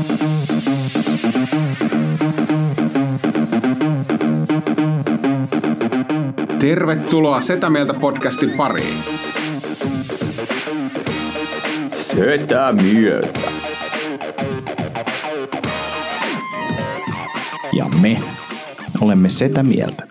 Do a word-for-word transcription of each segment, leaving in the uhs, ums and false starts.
Tervetuloa Setä Mieltä podcastin pariin. Setä Mieltä. Ja me olemme Setä Mieltä.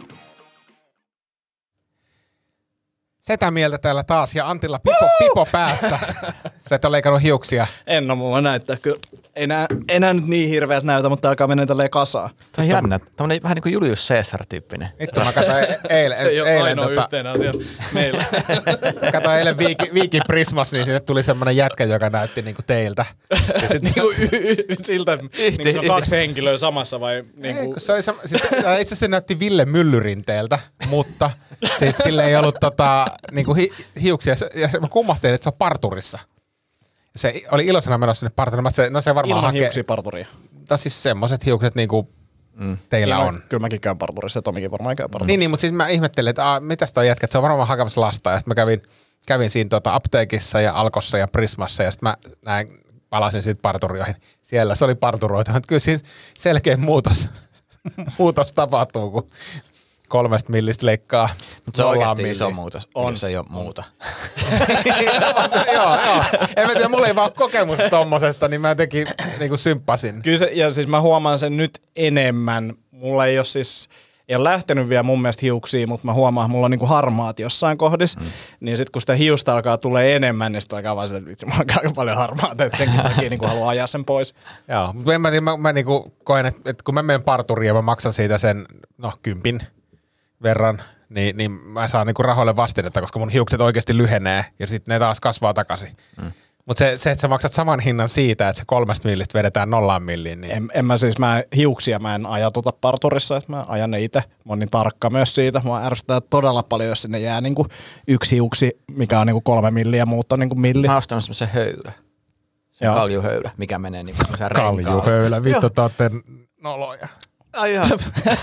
Setä Mieltä täällä taas ja Antilla pipo, pipo päässä. Sä et ole leikannut hiuksia. En oo, mulla näyttää kyllä. Ei nää, ei nää nyt niin hirveät näytä, mutta alkaa mennä tälleen kasaan. Tämä on jännä. Tämmönen vähän niin kuin Julius Caesar-tyyppinen. Vittu, mä katsoin eilen. Se ei ole eilen, ainoa tota, yhteinen asia meillä. katsoin eilen Viiki, Viiki Prismas, niin sinne tuli semmoinen jätkä, joka näytti niinku teiltä. Ja sit se, Niinku y- y- siltä, niinku se on kaksi henkilöä samassa vai niinku... ei, kun se oli sama, siis, itse asiassa se näytti Ville Myllyrinteeltä, mutta siis sille ei ollut tota, niinku hi, hiuksia. Ja mä kummastelin, että se on parturissa. Se oli iloisena menossa sinne parturiin. Se, no se varmaan Ilman hakee. hiuksia parturia. Tai siis semmoiset hiukset niinku mm. teillä Ilman, on. Kyllä mäkin käyn parturissa ja Tomikin varmaan käy parturissa. Niin, niin, mutta siis mä ihmettelin, että aah, mitäs toi jätkä, että se on varmaan hakemassa lasta. Ja sitten mä kävin, kävin siinä tota apteekissa ja Alkossa ja Prismassa ja sitten mä näin, palasin sitten parturioihin. Siellä se oli parturoita, mutta kyllä siis selkeä muutos, muutos tapahtuu, kun kolmesta millistä leikkaa. Mutta se on nollaan oikeasti iso milliä. muutos, on. Se ei ole muuta. se, joo, joo. En mä tiedä, mulla ei vaan kokemusta tommosesta, niin mä jotenkin niinku symppasin. Kyllä se, ja siis mä huomaan sen nyt enemmän. Mulla ei ole siis, ei ole lähtenyt vielä mun mielestä hiuksia, mutta mä huomaan, että mulla on niinku harmaat jossain kohdissa. Mm. Niin sit kun sitä hiusta alkaa tulee enemmän, niin sit alkaa vaan sitä, että vitsi, mulla on aika paljon harmaata, että senkin takia niinku haluaa ajaa sen pois. Joo, mutta en mä, mä, mä niinku koen, että, että kun mä menen parturiin ja mä maksan siitä sen, no, kympin verran, niin, niin mä saan niinku rahoille vastinetta, koska mun hiukset oikeasti lyhenee ja sitten ne taas kasvaa takaisin. Mm. Mutta se, se, että sä maksat saman hinnan siitä, että se kolmesta millistä vedetään nollaan milliin. Niin... En, en mä siis, mä hiuksia mä en ajatuta parturissa, että mä ajan ne itse. Mä oon niin tarkka myös siitä. Mä ärsyttää todella paljon, jos sinne jää niinku yksi hiuksi, mikä on niinku kolme milliä ja muut on niinku milli. Mä ostan semmoisen höylä. Se Joo. kaljuhöylä, mikä menee niinku semmoisen renkaan. Kaljuhöylä, vittu te ootte noloja. Ai ihan.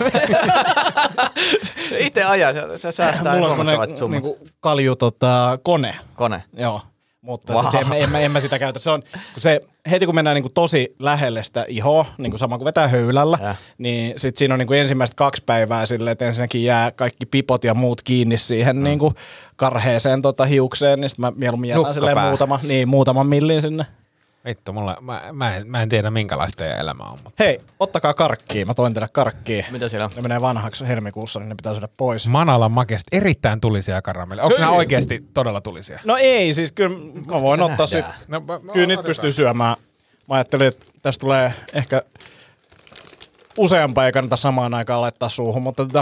Itse ajaa, se, se säästää Mulla on huomattavat semmonen summat. niinku kalju tota, kone. Kone. Joo. Mutta Wow. wow. siis en, en, en mä sitä käytä. Se on, kun se, heti kun mennään niinku tosi lähelle sitä ihoa, niinku sama kuin vetää höylällä, Ja. niin sit siinä on niinku ensimmäiset kaksi päivää silleen, että ensinnäkin jää kaikki pipot ja muut kiinni siihen mm. niinku karheeseen tota hiukseen, niin sit mä mieluummin jätän silleen muutama, niin, muutaman millin sinne. Vittu, mulla, mä, mä, en, mä en tiedä minkälaista teidän elämä on. Mutta... Hei, ottakaa karkkia. Mä toin teille karkkia. Mitä siellä on? Ne menee vanhaksi helmikuussa, niin ne pitää syödä pois. Manalan makeasti, erittäin tulisia karamelleja. Onko nämä oikeasti todella tulisia? No ei, siis kyllä mä voin ottaa sit. No, mä, mä Kyllä niitä pystyy syömään. Mä ajattelin, että tästä tulee ehkä useampaa, ei kannata samaan aikaan laittaa suuhun, mutta tota,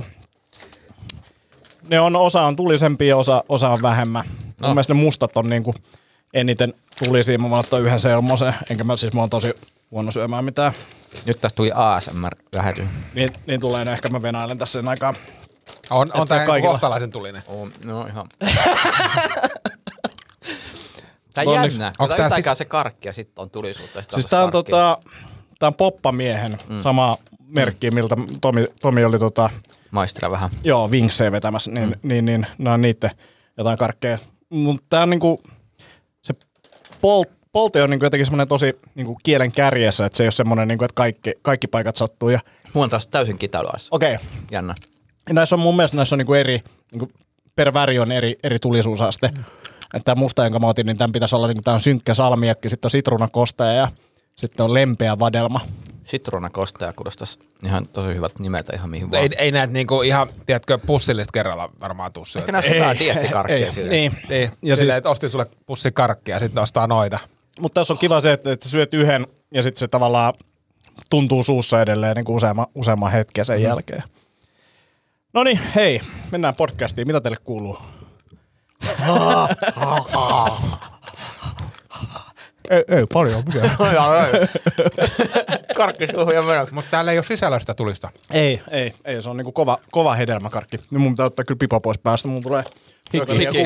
ne on, osa on tulisempia ja osa, osa on vähemmän. No. Mun mielestä ne mustat on niinku eniten tulisia. Mä voin ottaa yhden selmosen, enkä mä siis mä oon tosi huono syömään mitään. Nyt tästä tuli A S M R-lähetys. Niin, niin tulee ne, ehkä mä venailen tässä sen aikaa. On, on tämä kaikilla. kohtalaisen tulinen. On, no ihan. Tää on Onneksi- jännä. onks Onko tää tää siis- siis... se karkki ja sitten on tulisuutta. Sit Siis tää on, tota, tää on Poppamiehen mm. sama merkki, miltä Tomi, Tomi oli tota, Maistella vähän. joo, vinksejä vetämässä, niin, mm. niin, niin nämä on niitten jotain karkkeja. Mutta tää on niinku, se polt, polte on niinku jotenkin semmonen tosi niinku kielen kärjessä, että se ei ole semmonen niinku, että kaikki, kaikki paikat sattuu. Ja... Mulla on taas täysin kitailuassa. Okei. Okay. Jännä. Näissä on mun mielestä näissä on niinku eri, niinku per väri on eri, eri tulisuusaste. Mm. Että tää musta, jonka mä otin, niin tämän pitäisi olla, niinku, tää on synkkä salmiakki, sitten on sitruunakosteja ja sitten on lempeä vadelma. Sitruunakosteja kuulostaisi ihan tosi hyvät nimeltä ihan mihin vaan. Ei, ei näet niinku ihan, tiedätkö, pussillista kerralla varmaan tuu syödä. Ehkä näissä on jotain diettikarkkeja silleen. Niin. Niin, Ja ja silleen, siis- että ostin sulle pussi karkkia ja sitten ostaa noita. Mutta tässä on kiva se, että, että sä syöt yhden ja sitten se tavallaan tuntuu suussa edelleen niin kuin useamman, useamman hetken sen mm. jälkeen. No niin, hei, mennään podcastiin. Mitä teille kuuluu? ei, ei paljon mitään. Karkki suuhun ja menoksi. Mutta täällä ei ole sisällä sitä tulista. ei, ei, ei, se on niinku kova, kova hedelmäkarkki. Nyt mun pitää ottaa kyllä pipo pois päästä, mun tulee Hiki, hiki.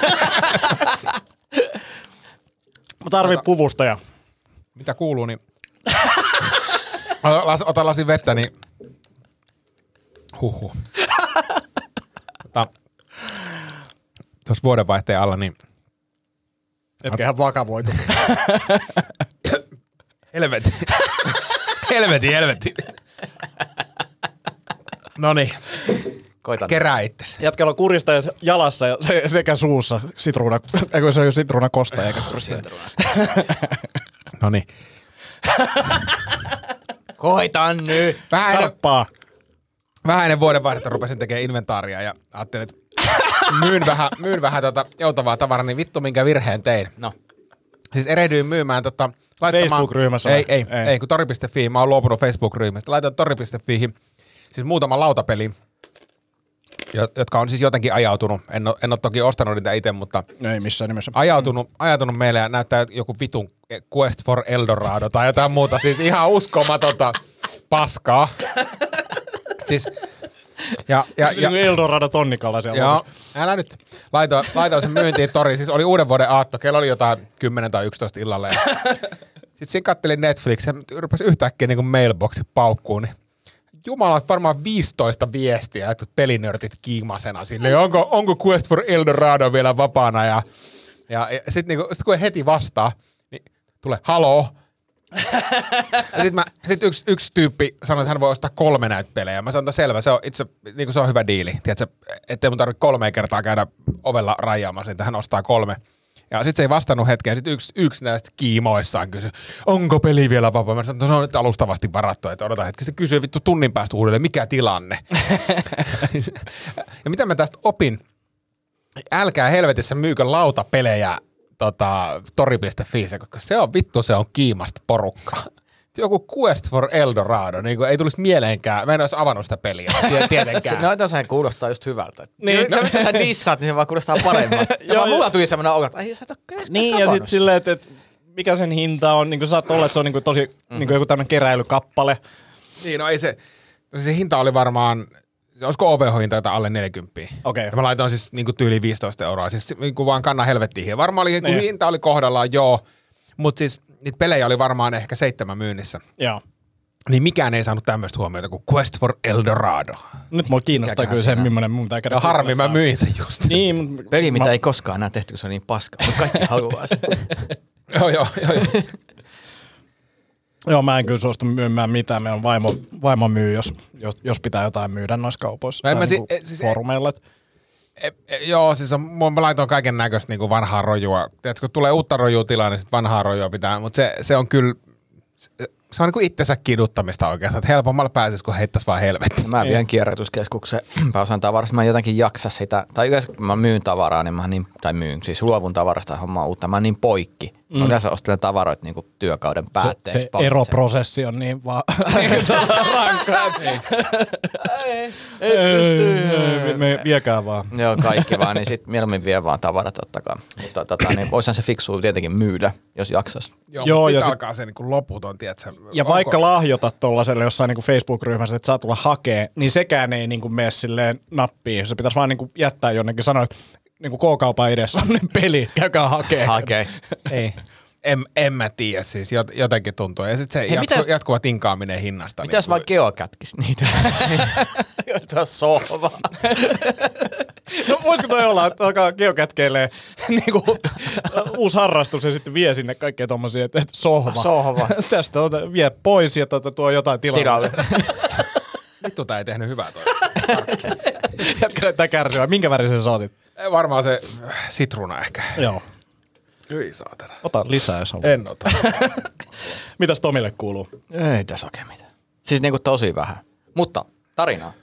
Mä tarvin puvustaja. Mitä kuuluu, niin... Ota, ota lasin vettä, niin... Huhhuh. Ota... Tuossa vuodenvaihteen alla, niin... Etkä ihan vakavoitu. Helvetti. helvetti, helvetti. Noniin. Koitan. Kerää itsesi. Jätkällä on kuristajat jalassa ja se, sekä suussa sitruuna, eikö se ole sitruuna kosta eikä kuristaja. Noniin. Koitan nyt. Vähän ennen, Skarppaa. vähän ennen vuodenvaihdetta rupesin tekemään inventaaria ja ajattelin, että myyn vähän, myyn vähän tota joutavaa tavaraa, niin vittu minkä virheen tein. No. Siis erehdyin myymään tota... laittamaan- Facebook-ryhmässä Ei, vai? ei, ei, ei, kun tori piste fi, mä oon luopunut Facebook-ryhmästä. Laitoin tori piste fiihin siis muutama lautapeli, jo- jotka on siis jotenkin ajautunut. En ole, en ole toki ostanut niitä itse, mutta Ei missään nimessä. ajautunut, ajautunut meille ja näyttää joku vitun Quest for Eldorado tai jotain muuta. Siis ihan uskomatonta paskaa. Siis... Ja, ja, ja, Eldorado tonnikalla siellä. joo, älä nyt. Laitoin, laitoin sen myyntiin toriin. Siis oli uuden vuoden aatto. Kello oli jotain kymmenen tai yksitoista illalla. Ja sitten siinä kattelin Netflixia. Rupesi yhtäkkiä niin kuin mailboxi paukkuun. Niin Jumala, varmaan viisitoista viestiä, että pelinörtit kiimasena sinne. Onko, onko Quest for Eldorado vielä vapaana? Ja, ja, ja sitten niin sit kun ei heti vastaa, niin tulee haloo. Ja sit, mä, sit yksi, yksi tyyppi sanoi, että hän voi ostaa kolme näitä pelejä. Mä sanoin, että selvä, se on, itse, niin se on hyvä diili. Tiedätkö, ettei mun tarvitse kolme kertaa käydä ovella rajaamassa, että hän ostaa kolme. Ja sitten se ei vastannut hetkeen. Sitten yksi, yksi näistä kiimoissaan kysyi, onko peli vielä vapaa? Mä sanoin, että se on nyt alustavasti varattu, että odota hetki. Se kysyi vittu tunnin päästä uudelleen, mikä tilanne? Ja mitä mä tästä opin? Älkää helvetissä myykö lautapelejä tota, tori piste fi, koska se on vittu, se on kiimasta porukkaa. Joku Quest for Eldorado, niin ei tulisi mieleenkään. Mä en olisi avannut sitä peliä, tietenkään. No, sehän kuulostaa just hyvältä. Niin. Se, mitä sä dissaat, niin se vaan kuulostaa paremmalta. Ja vaan mulla tuli semmoinen olo, että ai sä et ole Niin, ja sitten silleen, että et, mikä sen hinta on, niin kuin saat olla, että se on niin kuin tosi mm-hmm. niin kuin joku tämmöinen keräilykappale. Niin, no ei se, se hinta oli varmaan, olisiko O V H-hinta jotain alle neljäkymmentä. Okei. Ja mä laitoin siis niin kuin tyyli viisitoista euroa, siis niin kuin vaan kannan helvettiin. Varmaan oli, kun Niin. hinta oli kohdallaan, joo, mutta siis niitä pelejä oli varmaan ehkä seitsemän myynnissä. Joo. Niin mikään ei saanut tämmöistä huomiota kuin Quest for Eldorado. Nyt mua kiinnostaa Mikäköhän kyllä se, siinä? millainen mun pitää käydä. Ja harmi, mä myin sen just. Niin, mutta Peli, mitä mä- ei koskaan enää tehty, kun se on niin paska. Mutta kaikki haluaa sen. joo, joo, joo. joo. Joo, mä en kyllä suostu myymään mitään. Meidän vaimo, vaimo myy, jos, jos, jos pitää jotain myydä noissa kaupoissa. No en tai mä si- niinku e- siis- foorumeilla. Et- E, e, joo, siis on, mä laitoin kaiken näköistä niinku vanhaa rojua. Tiedätkö, kun tulee uutta rojua tilaan, niin sit vanhaa rojua pitää, mutta se, se on kyllä, se, se on niinku itsensä kiduttamista oikeastaan, että helpommalla pääsisi, kun heittäisi vaan helvettiin. Mä vien kierrätyskeskukseen pääosan tavarasta. Mä en jotenkin jaksa sitä. Tai yleensä kun mä myyn tavaraa, niin mä oon niin, tai myyn, siis luovun tavarasta hommaa uutta. Mä oon niin poikki. Mm. Mä yleensä ostelen tavaroita niin kuin työkauden Se, päätteeksi. se Paljon eroprosessi on niin vaan rankkaa. Ei, ei pysty. Me, me viekää vaan. Joo, kaikki vaan, niin sit mieluummin vie vaan tavarat, tottakaa. Mutta tota, niin oishan se fiksua tietenkin myydä, jos jaksas. Joo, Joo, joo ja ja sit- sit alkaa se niinku loputon, tiedätkö? Ja onko- vaikka lahjoitat tollaselle jossain niinku Facebook-ryhmässä, että saa tulla hakee, niin sekään ei niinku mene silleen nappiin. Se pitäisi vaan niinku jättää jonnekin, sanoa, että niinku K-kaupan edessä on ne peli, käykää hakee. Hakee. Ei. En, en mä tiedä, siis jot, jotenkin tuntuu. Ja sitten se Hei, jatku, mitä jos- jatkuva tinkaaminen hinnasta. Mitäs vaan Geo kätkisi niitä? Tuo sohva. No voisiko toi olla, että alkaa geokätkeilee niinku uusi harrastus ja sitten vie sinne kaikkea tommosia, että et sohva. Sohva. Tästä ota, vie pois ja tota, tuo jotain tilalle. Tilalle. Vittu, tää ei tehnyt hyvää toi. Jätkä näyttää kärsivää. Minkä värisen sä otit? Ei, varmaan se äh, sitruuna ehkä. Joo. Hyi saatana. Ota lisää, jos haluat. En ota. Mitäs Tomille kuuluu? Ei tässä oikein mitään. Siis niinku tosi vähän. Mutta tarinaa.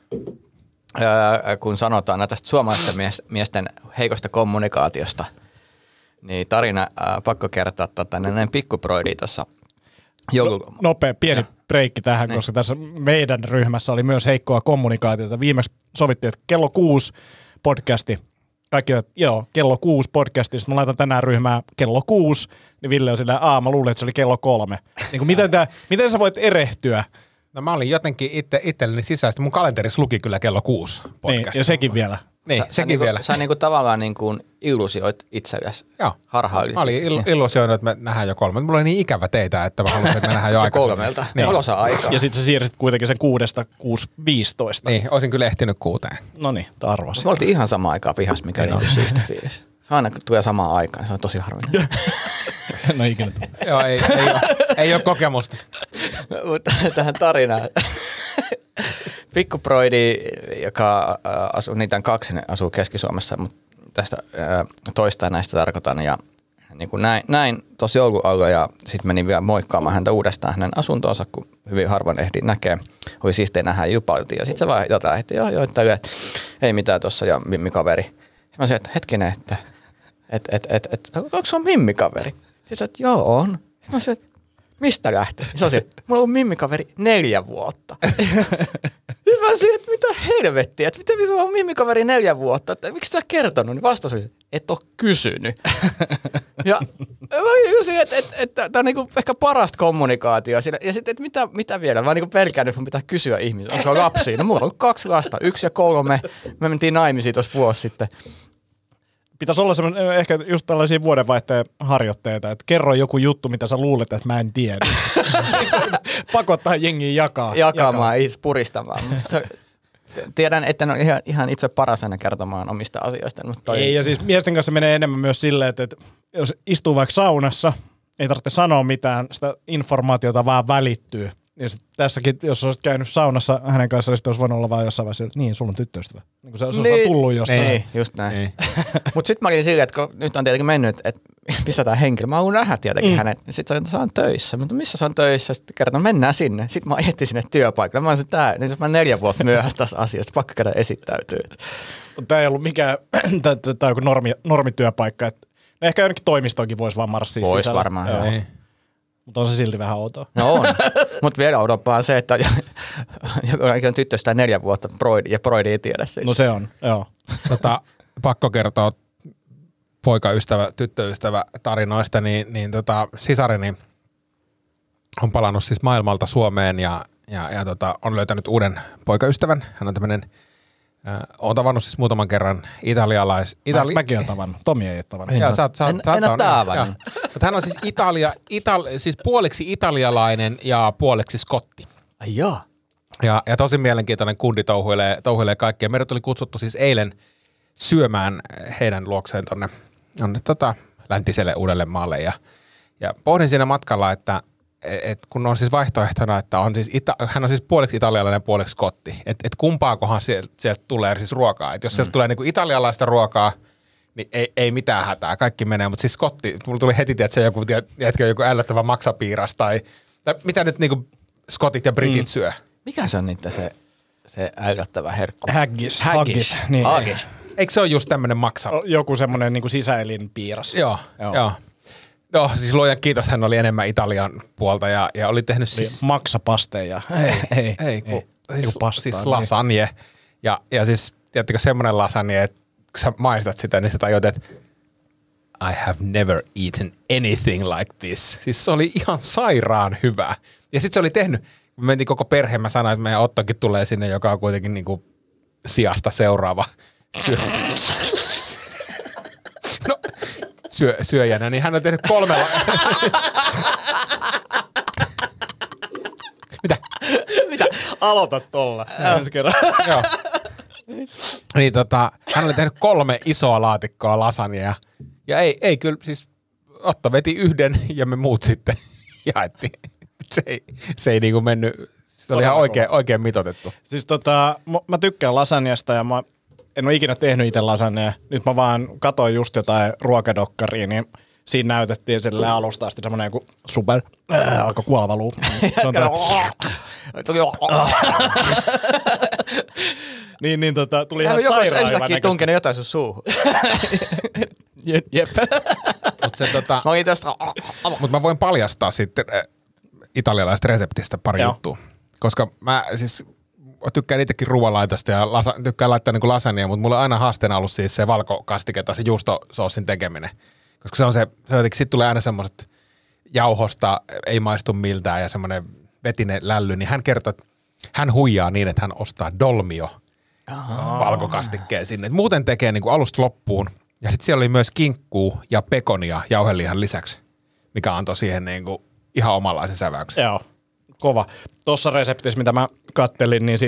Öö, kun sanotaan näitä tästä suomalaisten mies, miesten heikosta kommunikaatiosta, niin tarina ää, pakko kertoa tota, näin pikkuproidi tuossa joulu... No, nopea, pieni breikki tähän, Niin. koska tässä meidän ryhmässä oli myös heikkoa kommunikaatiota. Viimeksi sovittiin, että kello kuusi podcasti. Kaikki, että joo, kello kuusi podcasti. Sitten mä laitan tänään ryhmään kello kuusi, niin Ville on silleen, aa, mä luulin, että se oli kello kolme. Niin kuin, miten, tää, miten sä voit erehtyä? No mä olin jotenkin itse, itselleni sisäistä. Mun kalenterissa luki kyllä kello kuusi Niin, podcast. ja sekin vielä. Niin, Sä, sekin niinku, vielä. Sä niinku tavallaan niinku illusioit itsellesi. Joo. Harhailit Mä olin itsekin. il- illusioinut, että me nähdään jo kolme. Mulla oli niin ikävä teitä, että mä halusin, että me nähdään jo aikaisemmin. Kolmelta. Niin. Niin. Osa aikaa. Ja sitten sä siirsit kuitenkin sen kuudesta kuusi viisitoista. Niin, olisin kyllä ehtinyt kuuteen. No niin, arvasin. Me oltiin ihan samaan aikaan pihassa, mikä oli siisti fiilis. Aina kun tulee samaan aikaan, se on tosi harvinainen. En ole ikinä tullut. Joo, ei, ei, ole, ei ole kokemusta. Mutta tähän tarinaan. Pikkuproidi, joka asuu, niitä on kaksi, ne asuu Keski-Suomessa, mutta tästä toista näistä tarkoitan. Ja niin kuin näin, näin tosi joulun alla ja sitten menin vielä moikkaamaan häntä uudestaan hänen asuntoonsa, kun hyvin harvoin ehdin näkee. Oli siistiä nähdä jupailtiin ja sitten se vaan jotain heitti, joo, joo, että ei mitään tuossa ja mimmikaveri. Sitten mä sanoin, että hetkinen, että et, et, et, et, onko se on mimmikaveri? Sitten sanoin, että joo on. Sitten mä sanoin, että mistä lähtee? Sitten mä sanoin, että mulla on ollut mimmikaveri neljä vuotta. Sitten mä sanoin, että mitä helvettiä, että miten sulla on mimmikaveri neljä vuotta, että miksi sä kertonut? Niin vastaus oli, et ole kysynyt. Ja mä kysin, että, että, että tämä on niinku ehkä parasta kommunikaatioa. Ja sitten, että mitä, mitä vielä? Mä oon niinku pelkään, että mun pitää kysyä ihmisiä. Onko lapsia? No mulla on kaksi lasta, yksi ja kolme. Me mentiin naimisiin tuossa vuosi sitten. Pitäisi olla semmoinen, ehkä just tällaisia vuodenvaihteen harjoitteita, että kerro joku juttu, mitä sä luulet, että mä en tiedä. Pakottaa jengiä jakaa. Jakamaan, ei puristamaan. Se, tiedän, että en ole ihan, ihan itse paras aina kertomaan omista asioista. Mutta toi... Ei, ja siis miesten kanssa menee enemmän myös silleen, että, että jos istuu vaikka saunassa, ei tarvitse sanoa mitään, sitä informaatiota vaan välittyy. Ja sit tässäkin, jos olisit käynyt saunassa hänen kanssaan, sitten olisi voinut olla vaan jossain vaiheessa, niin, sulla on tyttöystävä. Niin kuin se olisi niin, tullut jostain. Niin, just näin. Niin. Mutta sitten mä olin silleen, että kun nyt on tietenkin mennyt, että pistetään henkilö. Mä haluan nähdä tietenkin mm. hänet. Sitten se on, saan töissä. Mutta missä se on töissä? Sitten kertaan, mennään sinne. Sitten mä ajettiin sinne työpaikalle. Mä olisin, tää, niin jos mä neljä vuotta myöhässä tässä asiassa, pakko käydä esittäytyy. Tämä ei ollut mikään, tämä on joku normi, normityöpaikka. Että ehkä jonnekin toimistoonkin voisi vaan marssia vois sisällä. Vois varmaan, joo. joo. Mutta on se silti vähän outoa. No on. Mutta vielä oudompaa on se, että joku on tyttöstä neljä vuotta broidi, ja broidi ei tiedä siitä. No se on, joo. Tota, pakko kertoa poikaystävä, tyttöystävä tarinoista, niin, niin tota, sisarini on palannut siis maailmalta Suomeen ja, ja, ja tota, on löytänyt uuden poikaystävän. Hän on tämmöinen, äh, on tavannut siis muutaman kerran italialais... Itali- Mä, mäkin on tavannut, Tomi ei ole tavannut. En, sä, sä, en, sä, en ole tavannut. Mutta hän on siis, Italia, Itali, siis puoliksi italialainen ja puoliksi skotti. Ai joo. Ja, ja tosi mielenkiintoinen kundi touhuilee, touhuilee kaikkea. Meidät oli kutsuttu siis eilen syömään heidän luokseen tonne, tonne tota, läntiselle Uudellemaalle. Ja, ja pohdin siinä matkalla, että et kun on siis vaihtoehtona, että on siis ita, hän on siis puoliksi italialainen ja puoliksi skotti. Että et kumpaakohan sieltä, sieltä tulee siis ruokaa. Että jos mm. sieltä tulee niinku italialaista ruokaa, niin ei, ei mitään hätää, kaikki menee. Mutta siis skotti, mulla tuli heti, että se joku, jätkä joku ällöttävä maksapiiras tai, tai mitä nyt niinku skotit ja britit mm. syö. Mikä se on niitä se, se äyrättävä herkku? Haggis. Haggis. Niin. Haggis. Eikö se ole just tämmöinen maksa? Joku semmoinen niinku sisäelinpiiras. Joo, joo. joo. No siis luojan kiitos, hän oli enemmän Italian puolta ja, ja oli tehnyt siis... Maksapasteja. Ei, ei, ei, kun, ei. Siis, pastaa, siis lasagne. Niin. Ja, ja siis, tiedättekö semmoinen lasagne, että kun sä maistat sitä, niin sä tajut, että I have never eaten anything like this. Siis se oli ihan sairaan hyvä. Ja sitten se oli tehnyt, me mentiin koko perhe, mä sanoin, että meidän Ottokin tulee sinne, joka on kuitenkin niinku sijasta seuraava syö. No, syö, syöjänä, niin hän on tehnyt kolmella. Mitä? Mitä? Aloita tolla. Ensi kerran. Joo. Niin tota, hän oli tehnyt kolme isoa laatikkoa lasagnea. Ja ei, ei kyllä, siis Otto veti yhden ja me muut sitten jaettiin. Se ei, se ei niinku mennyt, se oli ihan oikein, oikein mitoitettu. Siis tota, mä tykkään lasagnesta ja mä en ole ikinä tehnyt itse lasagnea. Nyt mä vaan katsoin just jotain ruokadokkaria, niin siinä näytettiin sille alusta asti semmoinen joku super, äh, alkoi kuoleva luu. niin, niin tota, tuli ihan sairaan hyvän näköistä. Ensinnäkin tunkenut jotain sun suuhun. Jep. Mut se, tota, mä, tästä... Mut mä voin paljastaa sitten äh, italialaisesta reseptistä pari Joo. juttua. Koska mä siis tykkään itsekin ruoanlaitosta ja lasa, tykkään laittaa niinku lasagnea, mutta mulla on aina haasteena ollut siis se valkokastike tai se juustosoosin tekeminen. Koska se on se, se jotenkin, sit tulee aina semmoiset jauhosta, ei maistu miltään ja semmoinen vetinen lälly, niin hän kertoo, että hän huijaa niin, että hän ostaa dolmio valkokastikkeen sinne. Et muuten tekee niinku alusta loppuun. Ja sitten siellä oli myös kinkkuu ja pekonia jauhelihan lisäksi, mikä antoi siihen niinku ihan omanlaisen säväyksen. Joo, kova. Tuossa reseptissä, mitä mä kattelin, niin siinä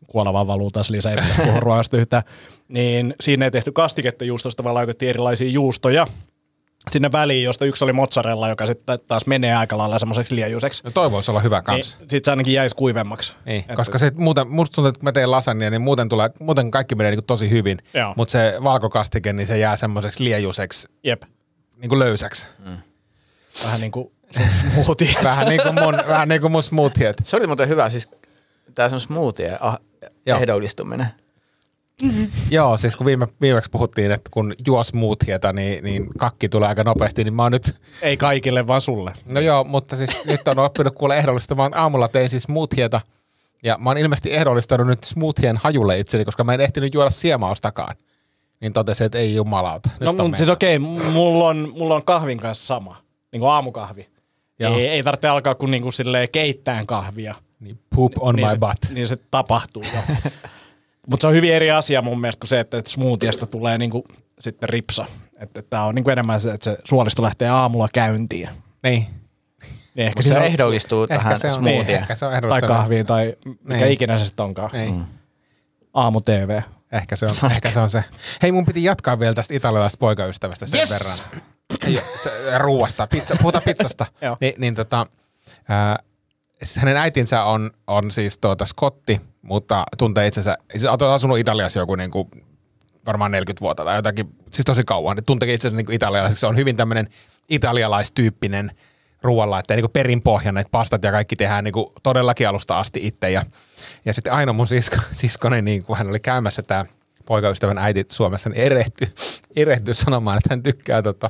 kuolevaan valuu taas lisää, ei puhua ruoasta yhtään. Niin siinä ei tehty kastiketta juustosta, vaan laitettiin erilaisia juustoja sinne väliin, josta yksi oli mozzarella, joka sitten taas menee aika lailla semmoiseksi liejuiseksi. No toi voisi olla hyvä kans. Niin, sit se ainakin jäisi kuivemmaksi. Niin, että koska se muuten, musta tuntuu, että kun mä teen lasagnia, niin muuten, tulee, muuten kaikki menee niin kuin tosi hyvin, mutta se valkokastike, niin se jää semmoiseksi liejuiseksi, Jep. niin kuin löysäksi. Mm. Vähän niin kuin smoothie. vähän niin kuin mun, vähän niin kuin mun smoothiet. Se oli muuten hyvä, siis tää on smoothie ah, ehdollistuminen. Mm-hmm. Joo, siis kun viime, viimeksi puhuttiin, että kun juo smoothieta, niin, niin kakki tulee aika nopeasti, niin mä oon nyt... Ei kaikille, vaan sulle. No joo, mutta siis nyt on oppinut kuule ehdollistamaan. Aamulla tein siis smoothieta, ja mä oon ilmeisesti ehdollistanut nyt smoothien hajulle itseni, koska mä en ehtinyt juoda siemaustakaan. Niin totesin, että ei jumalauta. Nyt no mutta siis okei, okay, mulla on, mulla on kahvin kanssa sama, niin kuin aamukahvi. Ei, ei tarvitse alkaa kuin niinku silleen keittään kahvia. Niin poop on niin my se, butt. Niin se tapahtuu jo. Mutta se on hyvin eri asia mun mielestä kuin se, että smoothiesta tulee niinku sitten ripsa. Että et tää on niinku enemmän se, että se suolisto lähtee aamulla käyntiin. Niin. niin ehkä se on, ehdollistuu tähän smoothien. Niin, ehkä se on tai kahviin tai mikä niin. ikinä se sitten onkaan. Niin. Mm. Aamu-T V. Ehkä se, on, ehkä se on se. Hei, mun piti jatkaa vielä tästä italialaisesta poikaystävästä sen yes! verran. Ei, se, ruuasta, pizza, puhutaan pizzasta. Ni, niin tota, ää, hänen äitinsä on, on siis tuota skotti, mutta tuntee itsensä, siis on asunut Italiassa joku niin kuin, varmaan neljäkymmentä vuotta tai jotakin, siis tosi kauan. Tuntee itsensä niin kuin italialaiseksi, se on hyvin tämmöinen italialaistyyppinen ruoalla, että niin kuin perinpohjan, että pastat ja kaikki tehdään niin kuin todellakin alusta asti itse. Ja, ja sitten Aino mun sisko, siskoni, niin kun hän oli käymässä tämä poikaystävän äiti Suomessa, niin erehtyi, erehtyi sanomaan, että hän tykkää tota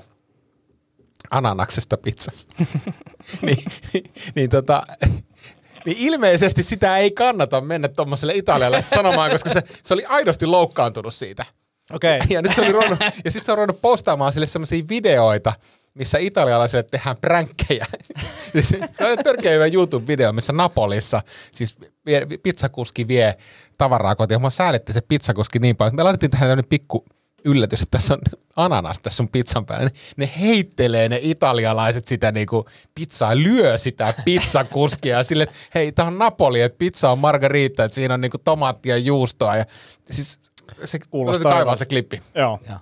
ananaksesta pizzasta. niin, niin, tota, niin ilmeisesti sitä ei kannata mennä tuommoiselle italialle sanomaan, koska se, se oli aidosti loukkaantunut siitä. Okei. Okay. Ja nyt se oli ruvennut, ja sitten se on ruvennut postaamaan sille semmoisia videoita, missä italialaisille tehdään pränkkejä. Se on törkeä hyvä YouTube-video, missä Napolissa siis vie, pizzakuski vie tavaraa kotiin. Mua säälitti se pizzakuski niin paljon, että me laitettiin tähän tämmöinen pikku yllätys, että tässä on ananas tässä sun pizzan päällä. Ne heittelee ne italialaiset sitä niinku pizzaa, lyö sitä pizzakuskia sille, että hei, tää on Napoli, että pizza on margarita, että siinä on niinku tomaattia ja juustoa. Ja siis se kuulostaa kaivaa se klippi. Joo. Ja.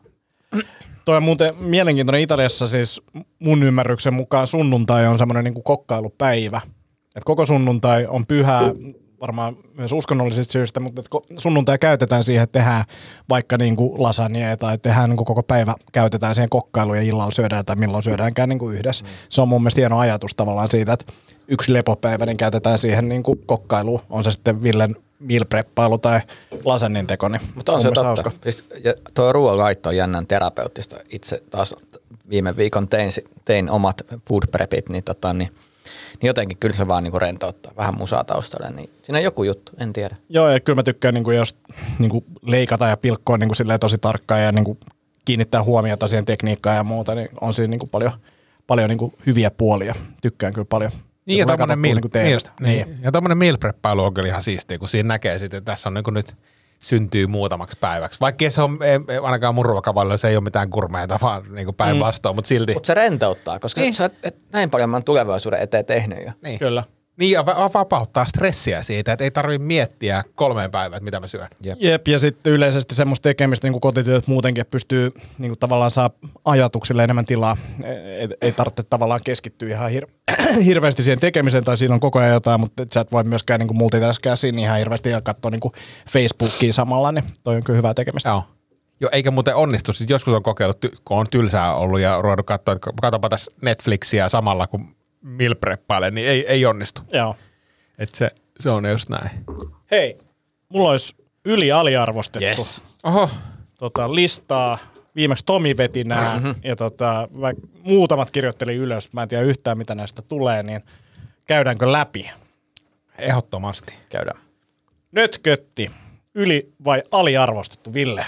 Toi on muuten mielenkiintoinen. Italiassa siis mun ymmärryksen mukaan sunnuntai on semmoinen niinku kokkailupäivä. Et koko sunnuntai on pyhää, varmaan myös uskonnollisista syistä, mutta sunnuntai käytetään siihen, että tehdään vaikka niinku lasagnea tai tehdään niinku koko päivä käytetään siihen kokkailuun ja illalla syödään tai milloin syödäänkään niinku yhdessä. Mm. Se on mun mielestä hieno ajatus tavallaan siitä, että yksi lepopäivä niin käytetään siihen niinku kokkailuun. On se sitten Villen meal-preppailu tai lasagnen teko. Niin mutta on se totta. Siis, ja tuo ruoanlaitto on jännän terapeuttista. Itse taas viime viikon tein, tein omat food prepit, niin, tota, niin, niin jotenkin kyllä se vaan niinku rentouttaa. Vähän musaa taustalle, niin siinä on joku juttu, en tiedä. Joo, ja kyllä mä tykkään, niinku, jos niinku, leikata ja pilkkoa niinku, tosi tarkkaan ja niinku, kiinnittää huomiota siihen tekniikkaan ja muuta, niin on siinä niinku, paljon, paljon niinku, hyviä puolia. Tykkään kyllä paljon. Niin, ja tommonen meal, niinku meal, niin. niin. Ja tommonen meal-preppailu on kyllä ihan siistiä, kun siinä näkee sitten, että tässä on niin kuin nyt syntyy muutamaksi päiväksi. Vaikka se on, ei, ainakaan mun ruokavaliolla se ei ole mitään gurmeita, vaan niin päinvastoin, mm. mutta silti. Mutta se rentouttaa, koska niin. sä et näin paljon mä oon tulevaisuuden eteen tehnyt jo. Niin. Kyllä. Niin, ja vapauttaa stressiä siitä, että ei tarvitse miettiä kolmeen päivään, että mitä mä syön. Jep, Jep ja sitten yleisesti semmoista tekemistä, niin kuin kotityöt muutenkin, että pystyy niin kuin tavallaan saa ajatuksille enemmän tilaa. Ei, ei tarvitse tavallaan keskittyä ihan hir- hirveästi siihen tekemiseen, tai siinä on koko ajan jotain, mutta sä et voi myöskään niin multitaskää siinä ihan hirveästi ja katsoa niin kuin Facebookia samalla, niin toi on kyllä hyvää tekemistä. Joo. Joo, eikä muuten onnistu. Sitten joskus on kokeillut, kun on tylsää ollut ja ruvennut katsoa, että katsopa tässä Netflixiä samalla, kun meal preppaile, niin ei, ei onnistu. Joo. Et se, se on just näin. Hei, mulla olisi yli-aliarvostettu yes. Oho. Tota, listaa. Viimeksi Tomi veti nää, mm-hmm. ja tota, muutamat kirjoitteli ylös. Mä en tiedä yhtään, mitä näistä tulee, niin käydäänkö läpi? Ehdottomasti. Käydään. Nötkötti. Yli- vai aliarvostettu, Ville?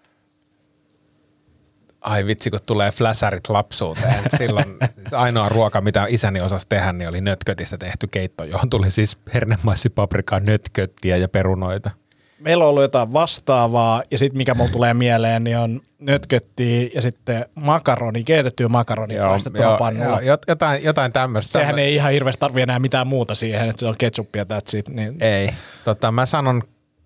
Ai vitsi, kun tulee fläsärit lapsuuteen. Silloin ainoa ruoka, mitä isäni osasi tehdä, niin oli nötkötistä tehty keitto, johon tuli siis hernemaisipaprikaa, nötköttiä ja perunoita. Meillä on ollut jotain vastaavaa, ja sitten mikä mulla tulee mieleen, niin on nötköttiä ja sitten makaroni, keitettyä makaroni paistettuna pannulla. Joo, jotain, jotain tämmöistä. Sehän tämmö... ei ihan hirveästi tarvitse enää mitään muuta siihen, että se on ketsuppia that's it. Niin... Ei. Tota, mä sanon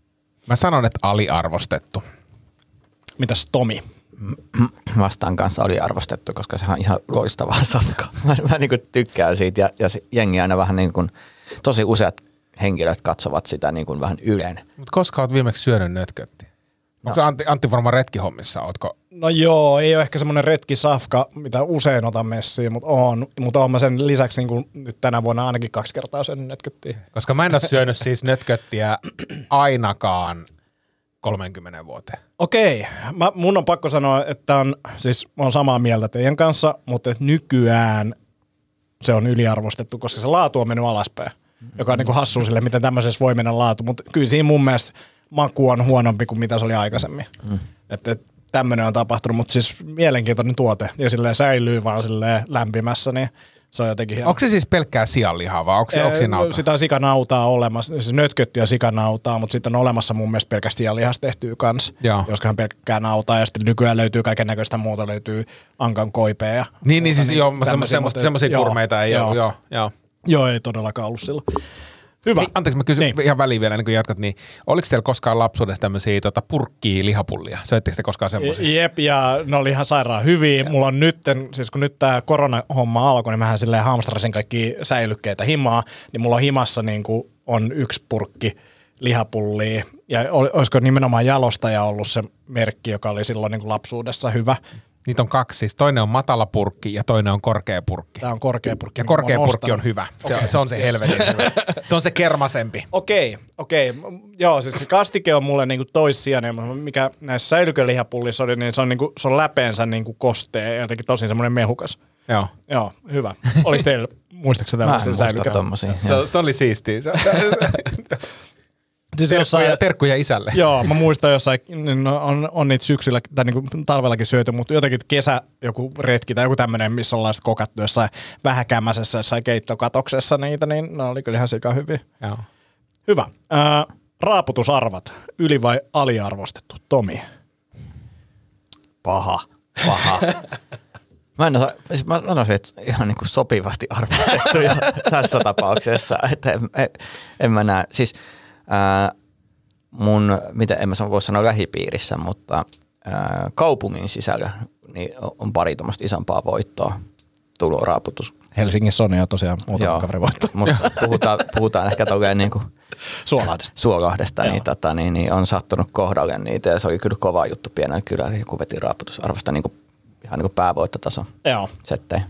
Mä sanon, että aliarvostettu. Mitäs Tomi? Vastaan kanssa oli arvostettu, koska sehän on ihan loistavaa safkaa. Mä, mä niin kuin tykkään siitä ja, ja se jengi aina vähän niin kuin, tosi useat henkilöt katsovat sitä niin kuin vähän ylen. Mut koska oot viimeksi syönyt nötköttiä? No. Onko se Antti, Antti varmaan retkihommissa, ootko? No joo, ei ole ehkä semmoinen retkisafka, mitä usein otan messiin, mutta on. Mutta oon mä sen lisäksi niin kuin nyt tänä vuonna ainakin kaksi kertaa syönyt nötköttiä. Koska mä en ole syönyt siis nötköttiä ainakaan kolmekymmentä vuoteen. Okei, mä, mun on pakko sanoa, että on, siis mä oon samaa mieltä teidän kanssa, mutta että nykyään se on yliarvostettu, koska se laatu on mennyt alaspäin, mm-hmm. joka on niin kuin hassua sille, miten tämmöisessä voi mennä laatu, mutta kyllä siinä mun mielestä maku on huonompi kuin mitä se oli aikaisemmin. Mm. Että et, tämmöinen on tapahtunut, mutta siis mielenkiintoinen tuote ja silleen säilyy vaan silleen lämpimässä, niin se on jotenkin hieno. Onko se siis pelkkää sianlihaa vai onko se, onko se nautaa? Sitä on sikanautaa olemassa, siis nötköttiä sikanautaa, mutta sitten on olemassa mun mielestä pelkästään sianlihasta tehtyä kanssa, joskaan pelkkää nautaa ja sitten nykyään löytyy kaiken näköistä muuta, löytyy ankan koipea ja niin, niin siis niin, joo, semmoisia kurmeita ei ole, joo, joo. Joo, ei todellakaan ollut silloin. Hyvä. Hei, anteeksi, mä kysyn niin. ihan väliin vielä, niin kun jatkat, niin oliko teillä koskaan lapsuudessa tämmöisiä tota, purkkia lihapullia? Söittekö te koskaan semmoisia? Jep, ja ne oli ihan sairaan hyviä. Mulla on nyt, siis kun nyt tää koronahomma alkoi, niin mähän silleen hamstrasin kaikki säilykkeitä himaa, niin mulla on himassa niin kuin on yksi purkki lihapullia, ja olisiko nimenomaan jalostaja ollut se merkki, joka oli silloin niin kuin lapsuudessa hyvä. Niitä on kaksi, siis toinen on matala purkki ja toinen on korkea purkki. Tämä on korkea purkki. Ja korkea purkki on hyvä. Se, okay. se on se yes. helvetin hyvä. Se on se kermasempi. Okei, okay, okei. Okay. Joo, siis se kastike on mulle niinku toissijainen, mikä näissä säilykölihapullissa oli, niin se on, niinku, se on läpeensä niinku kostea ja jotenkin tosi semmoinen mehukas. Joo. Joo, hyvä. Oliko teillä, muistaakseni tämmöisen säilykön? Tommosia. Se, se oli siistiä. Siis terkkuja, jossain, terkkuja isälle. Joo, mä muistan jossain, niin on, on niitä syksyllä tai niin kuin talvellakin syöty, mutta jotenkin kesä joku retki tai joku tämmöinen, missä ollaan sitten kokattu jossain vähäkämmäisessä jossain keittokatoksessa niitä, niin ne oli kyllä ihan sika hyviä. Joo. Hyvä. Ää, raaputusarvat, yli- vai aliarvostettu? Tomi? Paha, paha. Mä en osaa, mä sanoisin, että ihan niin kuin sopivasti arvostettuja tässä tapauksessa, että en, en, en mä näe, siis Ää, mun, mitä en mä voi sanoa lähipiirissä, mutta ää, kaupungin sisällä niin on pari tuommoista isompaa voittoa tuloraaputus. Helsingissä on jo tosiaan muutama kaverivoitto. Mutta puhutaan, puhutaan ehkä tolleen niin kuin Suolahdesta. Suolahdesta, niin, tota, niin, niin on sattunut kohdalle niitä ja se oli kyllä kova juttu pienellä kylällä, joku veti raaputusarvasta niin kuin, ihan niin kuin päävoittotason settejä.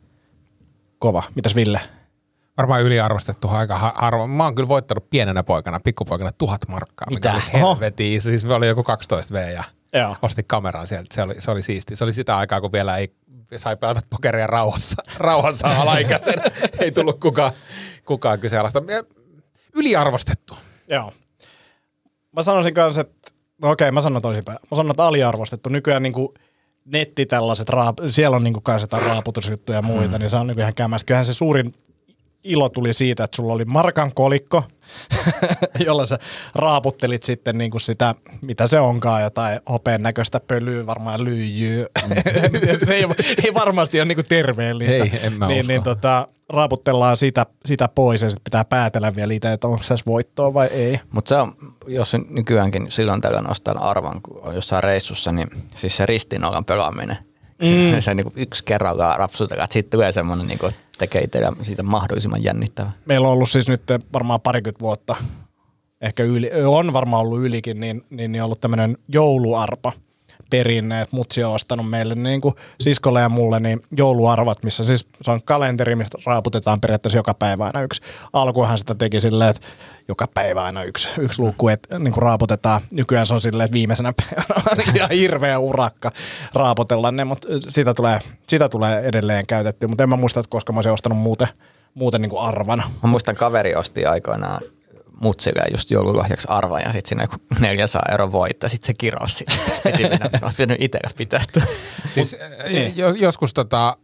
Kova. Mitäs Ville? Varmaan yliarvostettu aika harva. Mä oon kyllä voittanut pienenä poikana, pikkupoikana tuhat markkaa. Mitä? Mikä oli helvetin. Siis me oli joku kaksitoista vuotta ja Joo. ostin kameran sieltä. Se oli, se oli siisti. Se oli sitä aikaa, kun vielä ei sai pelata pokeria rauhassa, rauhassa alaikäisenä. Ei tullut kukaan, kukaan kyseenalaista. Yliarvostettu. Joo. Mä sanoisin kanssa, että no okei, mä sanon toisinpäin. Mä sanon, että aliarvostettu. Nykyään niinku netti tällaiset, raap- siellä on niinku kai sitä raaputusjuttuja ja muita, mm. niin se on niinku ihan kämmästä. Kyllähän se suurin ilo tuli siitä, että sulla oli markan kolikko, jolla sä raaputtelit sitten niinku sitä, mitä se onkaan, jotain hopeen näköistä pölyä, varmaan lyijyä. Mm. se ei, ei varmasti ole niinku terveellistä. Ei, en mä niin, usko. niin tota, raaputellaan sitä, sitä pois ja sitten pitää päätellä vielä itse, että onko se voittoa vai ei. Mutta se on, jos nykyäänkin silloin tällöin nostaa arvan, kun on jossain reissussa, niin siis se ristinaulan pelaaminen. Mm. Se, se niinku yksi kerrallaan rapsutetaan, että siitä tulee semmoinen, niinku, tekee itsellä siitä mahdollisimman jännittävä. Meillä on ollut siis nyt varmaan parikymmentä vuotta, ehkä yli, on varmaan ollut ylikin, niin, niin, niin ollut tämmöinen jouluarpa perinne, että mutsi on ostanut meille niin kuin siskolle ja mulle niin jouluarvat, missä siis se on kalenteri, mistä raaputetaan periaatteessa joka päivä aina yksi. Alkuinhan sitä teki silleen, että joka päivä aina yksi, yksi luukku, että niin kuin raaputetaan. Nykyään se on silleen, että viimeisenä päivänä on ihan hirveä urakka raaputella ne, mutta sitä tulee, sitä tulee edelleen käytettyä, mutta en mä muista, että koska mä olisin ostanut muuten, muuten niin kuin arvana. Mä muistan, kaveri osti aikoinaan mutsille just joululahjaksi arvan ja sitten siinä joku neljäsataa euroa voittaa, sitten se kirosi. Piti mennä, olisi pitänyt itsellä pitää. Siis, niin. Joskus tota,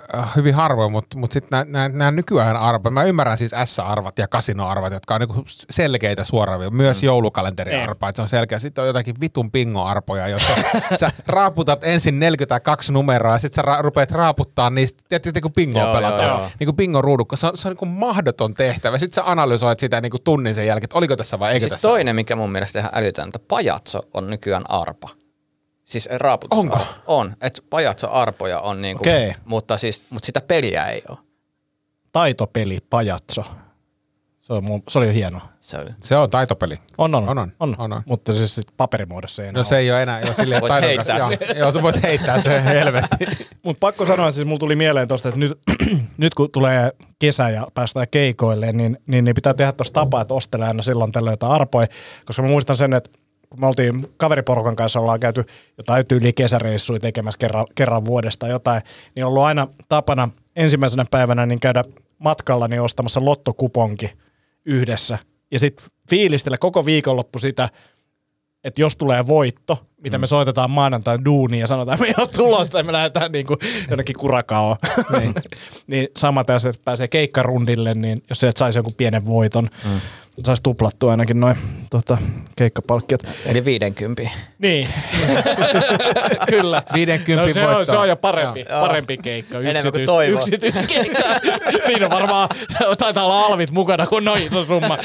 hyvin harvoin, mutta mut sitten nämä nykyään arvot, mä ymmärrän siis S-arvat ja kasinoarvat, jotka on niinku selkeitä suoraan, myös mm. joulukalenteriarpa, että se on selkeä. Sitten on jotakin vitun pingoarpoja, jossa sä raaputat ensin neljäkymmentäkaksi numeroa ja sitten sä ra- rupeat raaputtaa niistä, tietysti niinku pingoa pelataan, niinku pingon ruudukko, se on, se on niinku mahdoton tehtävä. Sitten sä analysoit sitä niinku tunnin sen jälkeen, että oliko tässä vai eikö sitten tässä. Toinen, mikä mun mielestä ihan älytöntä, pajatso on nykyään arpa. Siis raaputus. Onko? On, että pajatso-arpoja on niinku, Okei. mutta, siis, mutta sitä peliä ei ole. Taitopeli, pajatso. Se, on, mun- se oli jo hieno. Se oli. Se on taitopeli. On, on, On, on, on. on, on. Mutta siis sit paperimuodossa ei enää No se ei ole enää, jo silleen Voit taidokas. heittää Joo, joo, sä voit heittää se helvetti. Mutta pakko sanoa, siis mulla tuli mieleen tosta, että nyt, nyt kun tulee kesä ja päästään keikoille, niin, niin, niin pitää tehdä tuossa tapaa, että ostelee aina silloin tällöin jotain arpoja. Koska mä muistan sen, että kun me oltiin kaveriporukan kanssa, ollaan käyty jotain tyyliä kesäreissuja tekemässä kerran, kerran vuodesta jotain, niin on ollut aina tapana ensimmäisenä päivänä niin käydä matkalla niin ostamassa lottokuponki yhdessä. Ja sitten fiilistellä koko viikonloppu sitä, että jos tulee voitto, mitä me soitetaan maanantain duuniin ja sanotaan, että me ei ole tulossa ja me lähdetään niin kuin jonnekin kurakaoon. niin. niin samaten, että pääsee keikkarundille, niin jos sieltä saisi jonkun pienen voiton, mm. saisi tuplattua ainakin noin tota, keikkapalkkiot. Eli viidenkympin. Niin. Kyllä. viidenkympin no, se, on, voittoa. se on jo parempi, Joo. parempi keikka. Enemmän kuin toivoo. Yksityiskeikka. Siinä on varmaan, taitaa olla alvit mukana, kun noin iso summa.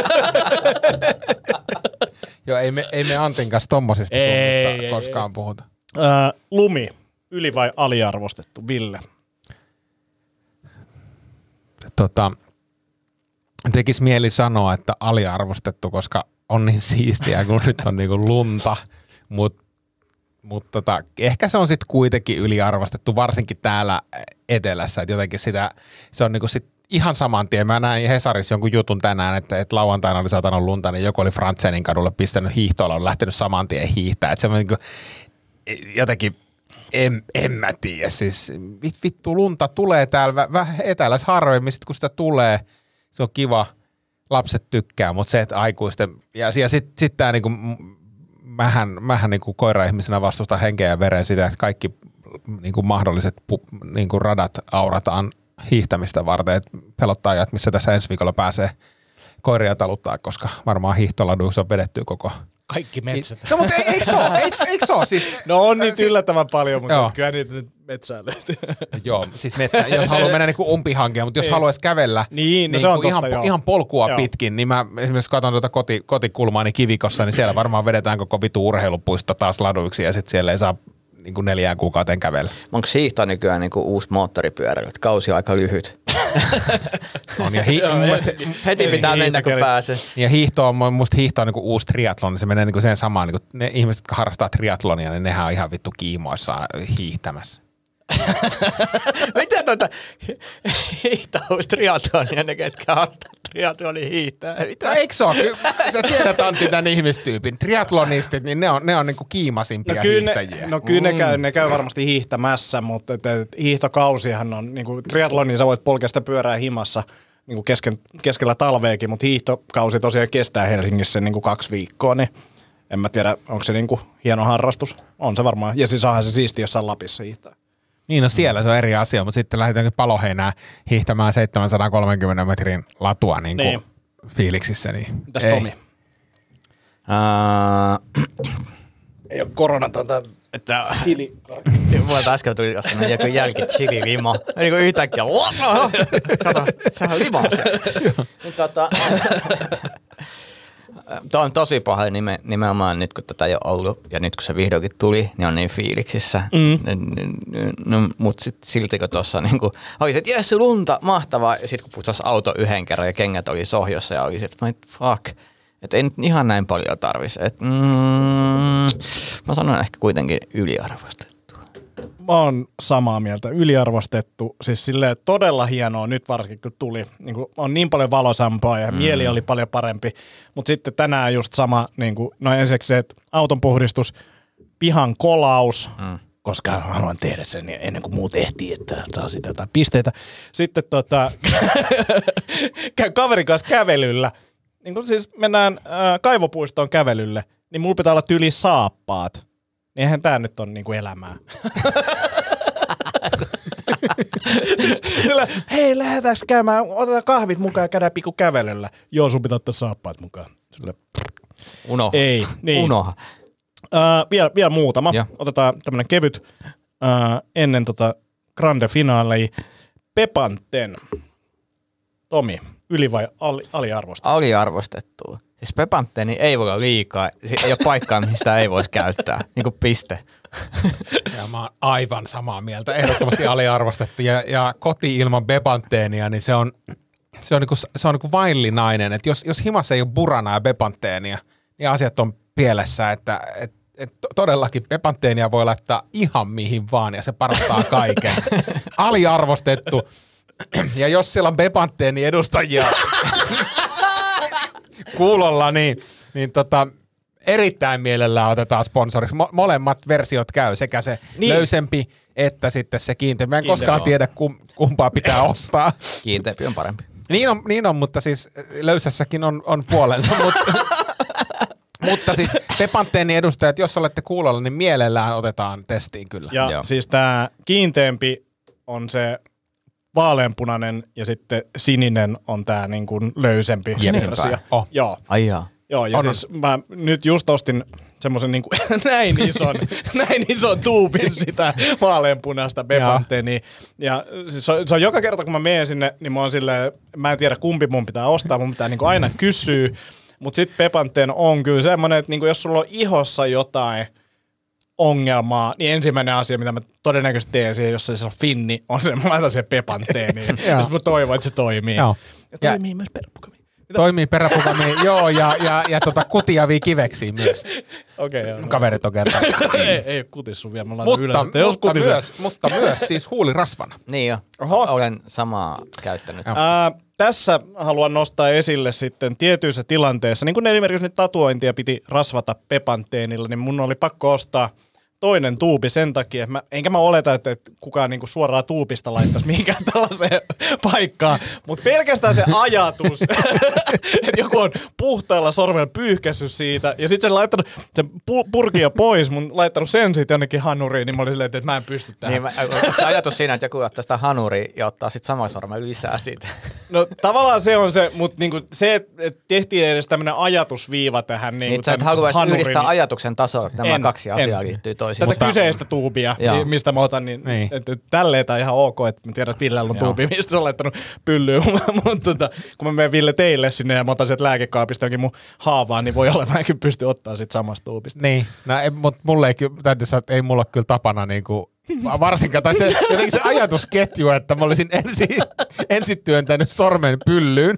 Joo, ei me, ei me Antin kanssa tommosista Ei, summista ei, koskaan ei. puhuta. Ää, lumi, yli vai aliarvostettu, Ville? Tota, tekis mieli sanoa, että aliarvostettu, koska on niin siistiä, kun nyt on niinku lunta, mutta mut tota, ehkä se on sitten kuitenkin yliarvostettu, varsinkin täällä etelässä, että jotenkin sitä, se on niinku sit ihan saman tien. Mä näin Hesarissa jonkun jutun tänään, että, että lauantaina oli satanut lunta, niin joku oli Frantsenin kadulle pistänyt hiihtoilla, on lähtenyt saman tien hiihtää. Että se on niinku, jotenkin, en, en mä tiedä, siis vit, vittu lunta tulee täällä vähän etelässä harvemmin, sit kun sitä tulee, se on kiva, lapset tykkää, mutta se, että aikuisten, ja, ja sitten sit tää niinku, mähän, mähän niinku koira-ihmisenä vastustan henkeä ja veren sitä, että kaikki niinku mahdolliset pu, niinku radat aurataan hiihtämistä varten, että pelottaa ajat, missä tässä ensi viikolla pääsee koiria taluttaa, koska varmaan hiihtoladuissa on vedetty koko. Kaikki metsät. No mutta eikö se ole? Eikö, eikö se ole? Siis, No on niitä siis, yllättävän paljon, mutta joo. kyllä niitä nyt metsään löytyy. Joo, siis metsä, jos haluaa mennä niinku umpihankeen, mutta jos haluaisi kävellä Niin, no se on ihan, totta, joo. ihan polkua Joo. pitkin, niin mä esimerkiksi katson tuota koti, kotikulmaani Kivikossa, niin siellä varmaan vedetään koko vitu urheilupuisto taas laduiksi ja sitten siellä ei saa niinku neljään kuukauteen kävellä. Onko hiihto nykyään niinku uusi moottoripyörä, että kausi on aika lyhyt? On, ja, hi- mun mielestä, Heti pitää mennä, kun pääsee. ja hiihto on, musta hiihto on niinku uusi triathlon, niin se menee niinku sen samaan, niinku ne ihmiset, jotka harrastaa triathlonia, niin nehän on ihan vittu kiimoissaan hiihtämässä. Mitä tuota hiihtäus triatlonia, ne ketkä harrastaa triatlonia hiihtää? Mitä? No eikö se ole? Kyllä, sä tiedät Antti tämän ihmistyypin. Triathlonistit, niin ne on, ne on niinku kiimasimpia No kyllä, ne, hiihtäjiä. no kyllä ne, käy, ne käy varmasti hiihtämässä, mutta et, et, hiihtokausihan on, niin kuin triathlonin sä voit polkea sitä pyörää himassa niin kuin kesken, keskellä talveekin, mutta hiihtokausi tosiaan kestää Helsingissä niin kuin kaksi viikkoa, niin en mä tiedä, onko se niin kuin hieno harrastus. On se varmaan, ja siis onhan se siisti jossain Lapissa hiihtää. Niin, no siellä se on eri asia, mutta sitten lähdetään Paloheinää hiihtämään seitsemänsataakolmekymmentä metrin latua niin kuin Niin. fiiliksissä. Niin Mitäs ei. Tomi? Uh, Ei ole koronatonta, että chili. Mulla äsken tuli jossain joku jälki chili-lima. Niin kuin yhtäkkiä, kato, sehän on limaa siellä. Tota, Tuo on tosi paha nime, nimenomaan nyt, kun tätä ei ole ollut ja nyt kun se vihdoinkin tuli, niin on niin fiiliksissä. Mm. No, mutta sitten silti kun tuossa niin oli se, että jes, lunta, mahtavaa. Ja sitten kun putsasi auto yhden kerran ja kengät oli sohjossa ja oli se, että fuck, että ei nyt ihan näin paljon tarvitsisi. Mm, mä sanon ehkä kuitenkin yliarvostettu. Mä oon samaa mieltä. Yliarvostettu. Siis silleen todella hienoa nyt varsinkin kun tuli. Niin kuin on niin paljon valosampaa ja mm. mieli oli paljon parempi. Mutta sitten tänään just sama, niin kuin, no ensiksi se, että auton puhdistus, pihan kolaus, mm. koska haluan tehdä sen ennen kuin muut ehtii, että saa sitä jotain pisteitä. Sitten tota, käy kaverin kanssa kävelyllä. Niin kuin siis mennään äh, kaivopuistoon kävelylle, niin mulla pitää olla tyli saappaat. Niin eihän tää nyt on niinku elämää. Sillä, hei, lähdetäänkö käymään, otetaan kahvit mukaan ja käydään pikku kävelyllä. Joo, sun pitää ottaa saappaat mukaan. Sillä, Unoha. ei, niin. Unoha. Uh, vielä, vielä muutama. Ja. Otetaan tämmönen kevyt uh, ennen tota grande finaalia. Pepanten. Tomi, yli vai ali, aliarvostettu? Aliarvostettua. Siis Pepanteeni ei voi olla liikaa. Ei ole paikkaa, mihin sitä ei voisi käyttää. Niin kuin piste. Ja mä oon aivan samaa mieltä, ehdottomasti aliarvostettu. Ja, ja koti ilman Bepanteenia, niin se on, se on, niinku, se on niinku vaillinainen. Että jos, jos himassa ei ole buranaa ja Bepanteenia, niin asiat on pielessä, että et, et todellakin Bepanteenia voi laittaa ihan mihin vaan ja se parantaa kaiken. Aliarvostettu. Ja jos siellä on Bepanteeni edustajia kuulolla, niin, niin tota, erittäin mielellään otetaan sponsoriksi. Mo- molemmat versiot käy, sekä se niin. löysempi että sitten se kiinteä. Mä en Kiinteä koskaan on. tiedä, kum, kumpaa pitää ostaa. Kiinteämpi on parempi. Niin on, niin on, mutta siis löysässäkin on, on puolensa. mutta, mutta siis Pepanteeni edustajat, jos olette kuulolla, niin mielellään otetaan testiin kyllä. Ja Joo. siis tää kiinteämpi on se vaaleanpunainen ja sitten sininen on tää niin kuin löysempi Sininen versio. päin. Oh. Joo. Ai jaa. Joo, ja On, siis mä nyt just ostin semmoisen niinku näin ison, näin ison tuubin sitä vaaleanpunaista Bepanteenia. Ja siis se, on, se on joka kerta, kun mä menen sinne, niin mä oon silleen, mä en tiedä kumpi mun pitää ostaa, mun pitää niinku aina kysyä. Mut sit Bepanteen on kyllä semmonen, että niinku jos sulla on ihossa jotain ongelmaa, niin ensimmäinen asia, mitä mä todennäköisesti teen siihen, jos se on finni, on se, mä laitan sen Bepanteeniin. Jos mä toivon, että se toimii. Joo. Ja toimii myös peräpukami. Toimii peräpukamiin, joo, ja, ja, ja tota, kutiavia kiveksiin myös. Okei, okay, joo. Kaverit on kertaa. ei, ei ole kutissu vielä, mä laitan mutta, yleensä, että jos mutta, kutisee. myös, mutta myös siis huulirasvana. Niin jo. Oho. Olen samaa käyttänyt. Ää, tässä haluan nostaa esille sitten tietyissä tilanteissa, niin kuin esimerkiksi nyt tatuointia piti rasvata Pepanteenilla, niin mun oli pakko ostaa toinen tuubi sen takia, että mä, enkä mä oleta, että, että kukaan niinku suoraan tuupista laittaisi mihinkään tällaiseen paikkaan, mutta pelkästään se ajatus, että joku on puhtaalla sormella pyyhkässyt siitä ja sitten se laittanut sen pu- purkia pois, mun laittanut sen sitten jonnekin hanuriin, niin mä olin silleen, että mä en pysty tähän. Niin, mä, onko se ajatus siinä, että joku ottaa sitä hanuria ja ottaa sitten saman sormen lisää siitä? No tavallaan se on se, mutta niinku se, että et tehtiin edes tämmöinen ajatusviiva tähän. Niinku Niin, sä et tämän haluaisi hanurin, yhdistää niin ajatuksen tasolla, että nämä en, kaksi asiaa en. liittyy toisiin. Tätä Mutta kyseistä tuubia, Joo. mistä mä otan, niin, Niin. että et tälleen tai ihan ok, että mä tiedän, että Villellä on Joo. tuubi, mistä se on laittanut pyllyyn, mutta tota, kun mä menen Ville teille sinne ja mä otan sieltä lääkekaapista jonkin mun haavaan, niin voi olla, mäkin pystyn ottaa sit samasta tuubista. Niin, no, mutta mulle ei, ky- täytyy sanoa, että ei mulla ole kyllä tapana niinku, varsinkaan, tai se, jotenkin se ajatusketju, että mä olisin ensin, ensin työntänyt sormen pyllyyn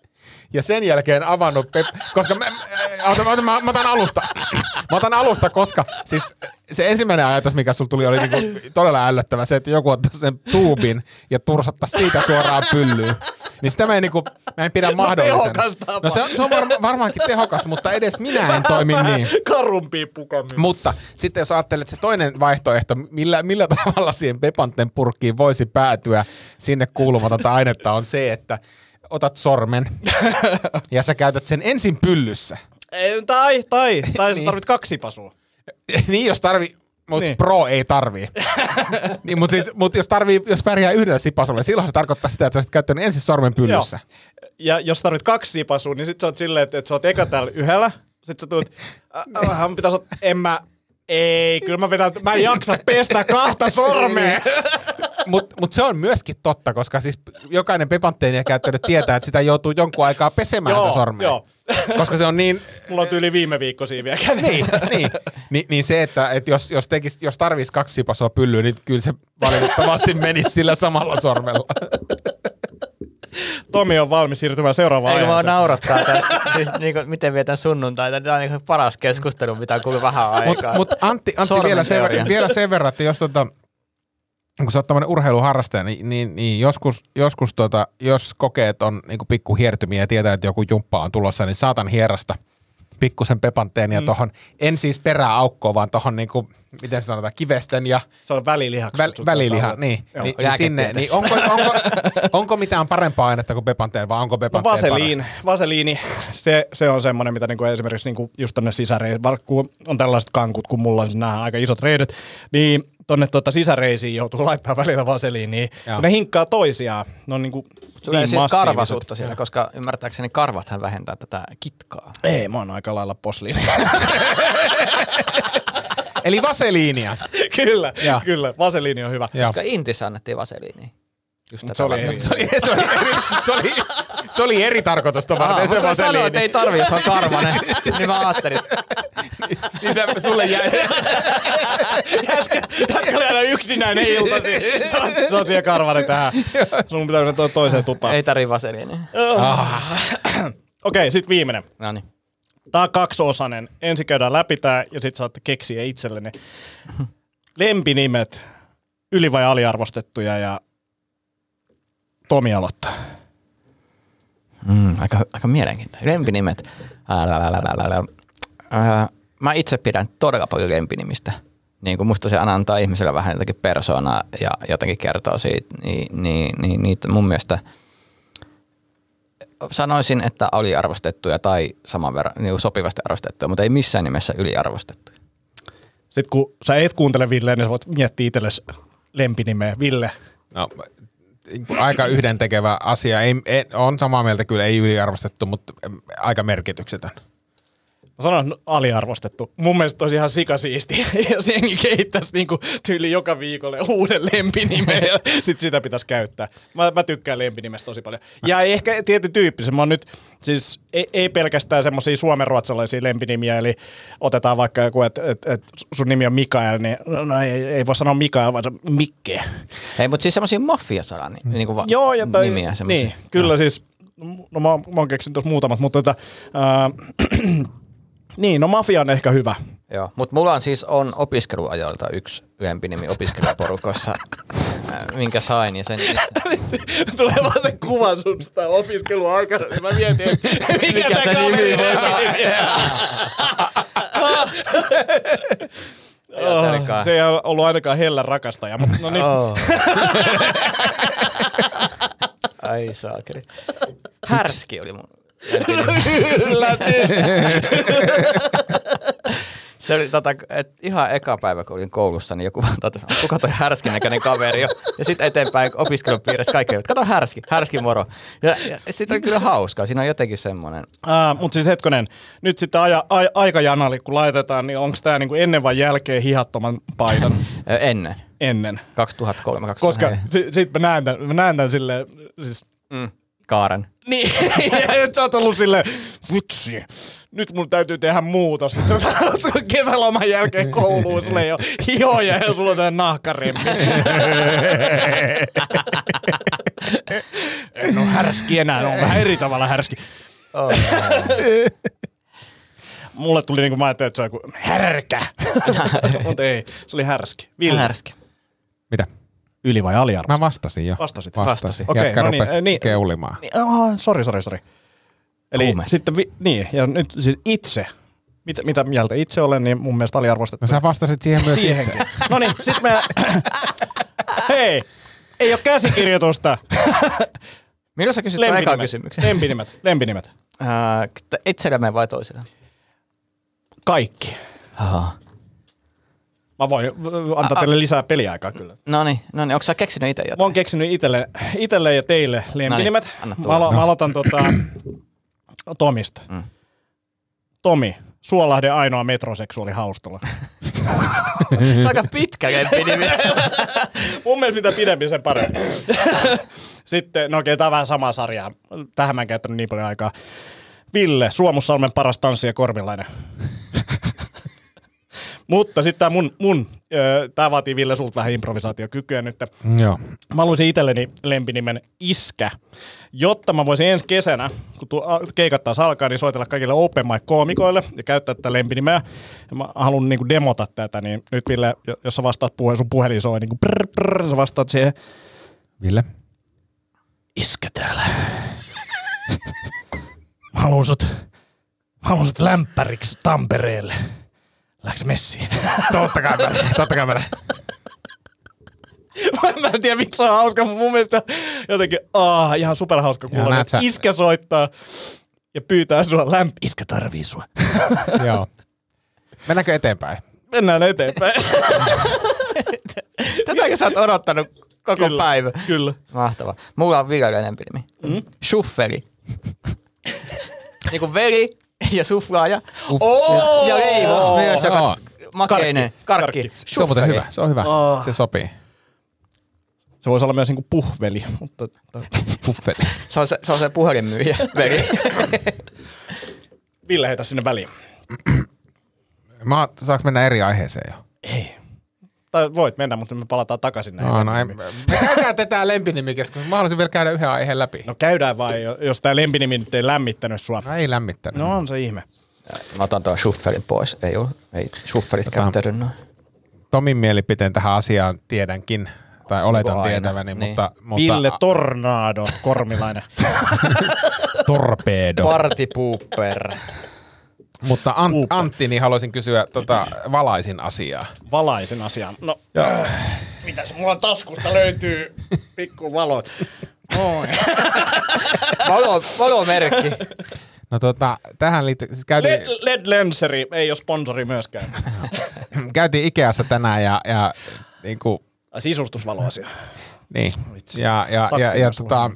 ja sen jälkeen avannut, pep- koska mä, mä, mä, mä, mä otan alusta, mä otan alusta, koska siis se ensimmäinen ajatus, mikä sulla tuli, oli niinku todella ällöttävä se, että joku ottaa sen tuubin ja tursattaisi siitä suoraan pyllyyn. Niin sitä mä en, niinku, mä en pidä mahdollisena. tehokas tapa. No se on, se on varma, varmaankin tehokas, mutta edes minä en toimi niin. Karumpia pukamia. Mutta sitten jos ajattelet se toinen vaihtoehto, millä, millä tavalla siihen Pepanten purkkiin voisi päätyä sinne kuulumatonta ainetta, on se, että otat sormen ja sä käytät sen ensin pyllyssä. Ei, tai, tai, tai sä Niin. tarvit kaksi pasua. Niin, jos tarvii, mutta Niin. pro ei tarvii. niin, mutta siis, mut jos, tarvii, jos pärjää yhdellä sipasulla, silloin se tarkoittaa sitä, että sä olisit käyttänyt ensin sormen pyllyssä. Joo. Ja jos tarvit kaksi sipasua, niin sit sä oot silleen, että, että sä oot eka täällä yhdellä, sit sä tuut, vähän pitäis ot, en mä, ei, kyllä mä vedän, mä en jaksa pestä kahta sormea. Mutta mut se on myöskin totta, koska siis jokainen Pepanteenia käyttänyt tietää, että sitä joutuu jonkun aikaa pesemään Joo, sitä sormea. joo. Koska se on niin... Mulla on tyyli viime viikko siiviä kädellä. niin, niin, niin, niin se, että, että jos, jos, tekis, jos tarvitsisi kaksi sipasua pyllyä, niin kyllä se valitettavasti menisi sillä samalla sormella. Tomi on valmis siirtymään seuraavaan Eikö mua aiheeseen. naurattaa tässä, siis niinku, miten vietän sunnuntaita, tämä on niinku paras keskustelu, mitä on kuullut vähän aikaa. Mutta mut Antti, Antti vielä, sen, Sormenteoria. vielä sen verran, että jos tota, kun sä oot tämmönen urheiluharrastaja, niin, niin, niin joskus, joskus tota, jos kokeet on niinku pikku hiertymiä ja tietää, että joku jumppa on tulossa, niin saatan hierasta pikkusen Pepanteenia mm. tohon, en siis perää aukkoon, vaan tohon niinku, miten se sanotaan, kivesten ja Se on välilihaksi. väl, kutsutaan väliliha, sitä. niin, Joo. niin, niin sinne, niin Lääketieteessä. onko, onko, onko mitään parempaa ainetta kuin Pepanteen, vai onko No Pepanteen vaseliin, vaseliini, se, se on semmoinen, mitä niinku esimerkiksi niinku just tonne sisäreihin, kun on tällaiset kankut, kun mulla on nämä aika isot reidet, niin tonne tota sisäreisiin joutuu laittaa välillä vaseliiniä, kun ne hinkkaa toisiaan. Ne on niinku Tulee niin siis massiiviset. karvasuutta siellä, koska ymmärtääkseni karvathan vähentää tätä kitkaa. Ei, mä oon aika lailla posliini. Eli vaseliinia. Kyllä, Ja. kyllä. Vaseliini on hyvä. Joo. Koska Intissä annettiin vaseliiniä. Just tätä Se oli varten. eri. Se oli, se, oli eri, se, oli, se oli eri tarkoitusta Aa, varten se mutta sanoin, vaseliini. että ei tarvii, jos on karvanen. Niin mä ajattelin, Niin se, sulle jäi se. Jätkä oli aina yksinäinen iltasi. Sä oot, sä oot vielä karvanen tähän. Sun pitää mennä to- toiseen tupaan. ei tarvii vaseliiniä. Okei, sit viimeinen. No niin. Tää on kaksiosainen. Ensin käydään läpi tää ja sit saatte keksiä itsellenne lempinimet, yli- vai aliarvostettuja ja Tomi aloittaa. Mm, aika, aika mielenkiintoinen. Lempinimet. Älä, mä itse pidän todella paljon lempinimistä. Niin kuin musta se aina antaa ihmiselle vähän jotakin persoonaa ja jotenkin kertoo siitä, niin, niin, niin niitä mun mielestä sanoisin, että aliarvostettuja tai saman verran niin sopivasti arvostettuja, mutta ei missään nimessä yliarvostettuja. Sitten kun sä et kuuntele Villeä, niin sä voit miettiä itsellesi lempinimeä. Ville. No, aika yhdentekevä asia. Ei, ei, on samaa mieltä kyllä, ei yliarvostettu, mutta aika merkityksetön. Mä sanon aliarvostettu. Mun mielestä olisi ihan sikasiistiä, jos jengi kehittäisi niinku tyyli joka viikolle uuden lempinimen ja sit sitä pitäisi käyttää. Mä, mä tykkään lempinimestä tosi paljon. Ja ehkä tietyn tyyppisen. Mä oon nyt, siis ei, ei pelkästään semmosia suomenruotsalaisia lempinimiä, eli otetaan vaikka joku, että et, et sun nimi on Mikael, niin no ei, ei voi sanoa Mikael, vaan se on Mikke. Hei, mutta siis semmosia maffiasalan niin, niin va- Joo, ja tai, nimiä. niin, kyllä siis, no mä, mä oon keksinyt tuossa muutamat, mutta tota, äh, niin, no mafia on ehkä hyvä. Joo, mutta mulla on siis on opiskeluajoilta yksi lempinimi opiskelijaporukoissa, minkä sain. Ja sen... Tulee vaan se kuva sun sitä opiskeluaikana, niin mä mietin, mikä, mikä se nimi oh, se ei ole ollut ainakaan hellä rakastaja, mutta no niin. Oh. Ai saakeli. Härski oli mun lempinimi. Yllätys. Se oli tota, et ihan eka päivä, kun olin koulussa, niin joku tota, kuka toi härskin näköinen kaveri jo. Ja sitten eteenpäin opiskelupiirissä kaikki, että kato härski, härski moro. Ja, ja sitten oli kyllä hauskaa, siinä on jotenkin semmoinen. Uh, mutta siis hetkonen, nyt sitten aja, a, aikajanalle kun laitetaan, niin onko tämä niinku ennen vai jälkeen hihattoman paidan? Ennen. Ennen. kaksituhattakolme kaksituhattaneljä. Koska sitten sit mä näen tämän, mä näen tämän silleen, siis... Mm, Kaaren. Niin, että sä oot ollut silleen, vitsi, nyt mun täytyy tehdä muutos. Sitten sä oot kesäloman jälkeen kouluun, sulla ei ole hihoja ja sulla on sellainen nahkaremmi. En oo härski enää, on vähän eri tavalla härski. Oh, Mulle tuli niinku, mä ajattelin, että se on joku härkä. Mutta ei, se oli härski. Ville. härski. Mitä? Yli vai aliarvosta? Mä vastasin jo. Vastasit? Vastasin. Okei, Jätkä no niin, rupesi niin. keulimaan. Niin, oh, sori, sori, sori. Eli Kuume. sitten, vi, niin, ja nyt siis itse, mitä, mitä mieltä itse olen, niin mun mielestä aliarvostettu. No sä vastasit siihen myös Siihenkin. itse. No niin, sit me... Hei, ei oo käsikirjoitusta. Milloin sä kysyt tämän ekan kysymyksen? Lempinimet, lempinimet. Äh, itsellemme vai toisille? Kaikki. Aha. Mä voin antaa A- teille lisää peliaikaa kyllä. No niin, no niin, onko sä keksinyt itse Mä jotain? oon keksinyt itelle, itelle ja teille lempinimet. Noniin, anna Mä, tulla. alo- mä aloitan tota, Tomista. Mm. Tomi, Suolahden ainoa metroseksuaali haustola. Se on aika pitkä lempinimi. Mun mielestä mitä pidempi, sen parempi. Sitten, no okei, tää on vähän sama sarjaa. Tähän mä en käyttänyt niin paljon aikaa. Ville, Suomussalmen paras tanssija korvilainen. Mutta sitten tää mun, mun öö, tää vaatii Ville sulta vähän improvisaatiokykyä nyt. Joo. Mä haluaisin itselleni lempinimen Iskä, jotta mä voisin ensi kesänä, kun tu- keikat taas alkaa, niin soitella kaikille open mic-koomikoille ja käyttää tätä lempinimeä. Ja mä haluan niinku demota tätä, niin nyt Ville, jos sä vastaat puheen, sun puhelin soi niinku prr, prr, sä vastaat siihen. Ville? Iskä täällä. Mä haluan sut, mä haluan sut lämpäriksi Tampereelle. Lähdekö messiin? Totta kai mä, totta kai mä. Mä en tiedä, miksi se on hauska, mutta mun mielestä jotenkin aah, ihan superhauska kuulla. näet sä- Iskä soittaa ja pyytää sua lämp... Iskä tarvii sua. Joo. Mennäänkö eteenpäin? Mennään eteenpäin. Tätäkö sä oot odottanut koko Kyllä, päivä? Kyllä. Mahtavaa. Mulla on vielä lempinimi. Mm? Shuffeli. Niinku veli ja suflaaja. Oh! Ja leivos myös, joka Oh. makeinen. Karkki. Karkki. Se on muuten Shuffeli. hyvä, se on hyvä. Oh. Se sopii. Se voisi olla myös niinku puhveli, mutta... Puffeli. Se on se, se, on se puhelinmyyjä, veli. Ville, heitä sinne väliin. Mä, saanko mennä eri aiheeseen jo? Ei. Tai voit mennä, mutta me palataan takaisin näihin. No, no, ei, lempinimiin. me käydään tätä lempinimikeskustelua. Mä haluaisin vielä käydä yhden aiheen läpi. No käydään vai, jos tää lempinimi nyt ei lämmittänyt sua. No ei lämmittänyt. No on se ihme. Mä otan tuon shuffelin pois. Ei, ole, ei shuffelit käyttänyt noin. Tomin mielipiteen tähän asiaan tiedänkin, tai oletan aina? tietäväni, Niin. mutta, mutta Ville Tornado, Kormilainen. torpedo. Party pooper. Mutta Ant, Puuppa. Antti, niin haluaisin kysyä tota, valaisin asiaa. Valaisin asian. No, äh, mitäs? Mulla on taskusta löytyy pikku valot. Oi. Valo, valomerkki. No tota, tähän liittyy, siis käytiin, Led, LED Lenseri ei ole sponsori myöskään. käytiin Ikeassa tänään ja, ja niinku, Ai, sisustusvaloasia. niin. Ja, ja, ja, ja tota,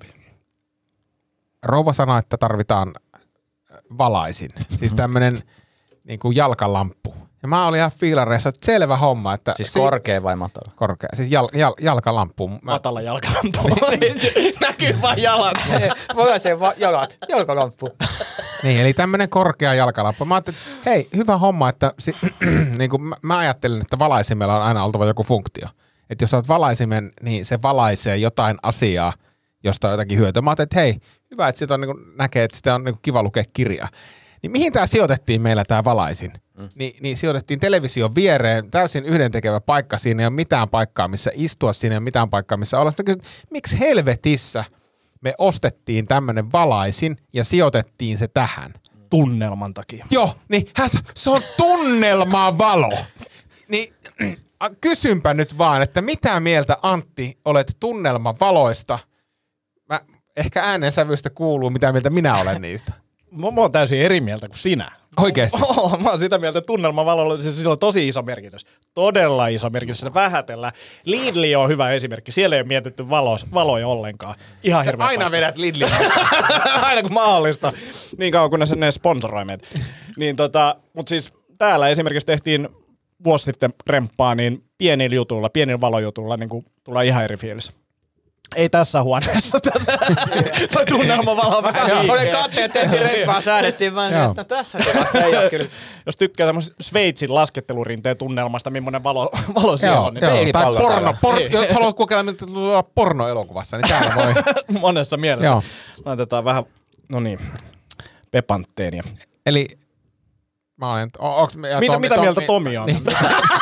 rouva sanoi, että tarvitaan valaisin. Siis tämmönen niinku jalkalamppu. Ja mä olin ihan fiilareissa, että selvä homma. Että Siis si- korkea vai matala? korkea. Siis jal, jal, jalkalamppu. Mä, Matala jalkalampu. Näkyy vain jalat. Mulla se va- jalat, jalkalamppu. Niin, eli tämmönen korkea jalkalamppu. Mä ajattelin, että hei, hyvä homma, että si- niin kuin mä, mä ajattelin, että valaisimella on aina oltava joku funktio. Että jos sä oot valaisimen, niin se valaisee jotain asiaa, josta on jotakin hyötyä. Mä ajattelin, että hei, hyvä, että siitä on, niin kuin, näkee, että sitä on niin kuin kiva lukea kirjaa. Niin mihin tää sijoitettiin meillä tää valaisin? Mm. Ni, niin sijoitettiin television viereen, täysin yhdentekevä paikka, siinä ei ole mitään paikkaa, missä istua, siinä ei ole mitään paikkaa, missä olla. Mä kysyin, miksi helvetissä me ostettiin tämmönen valaisin ja sijoitettiin se tähän? Tunnelman takia. Joo, niin hän sa- se on tunnelmavalo. Niin kysynpä nyt vaan, että mitä mieltä Antti olet tunnelmavaloista? Mä, ehkä äänensävystä kuuluu, mitä mieltä minä olen niistä. Mä, mä oon täysin eri mieltä kuin sinä. Oikeesti? Oh, mä oon sitä mieltä, että tunnelmavalolla siis sillä on tosi iso merkitys. Todella iso merkitys, sitä vähätellään. Lidli on hyvä esimerkki. Siellä ei ole mietitty valos, valoja ollenkaan. Ihan Sä hirveä aina paikka. vedät Lidliä. Aina kun mahdollista. Niin kauan kunnes ne sponsoroi meitä. Niin tota, mut siis täällä esimerkiksi tehtiin vuosi sitten remppaa, niin pienillä jutuilla, pienillä valojutuilla niin kuin tulee ihan eri fiilis. Ei tässä huoneessa. Tässä. Toi tunnelmavalo on vähän Oli liikkeen. katteet, tehtiin rempaa, säädettiin vaan, Joo. että no tässä tilassa ei ole kyllä. Jos tykkää tämmöisen Sveitsin laskettelurinteen tunnelmasta, millainen valo, valo siellä Joo, on, niin joo. Tai peilipallo porno, täällä. por, Niin. jos haluat kokeilla, mitä tulee olla pornoelokuvassa, niin täällä voi. monessa mielessä. Joo. Laitetaan vähän, no niin, pepantteenia. Eli mä olen, o, onks, ja Mitä, mitä mieltä Tomi on? Niin.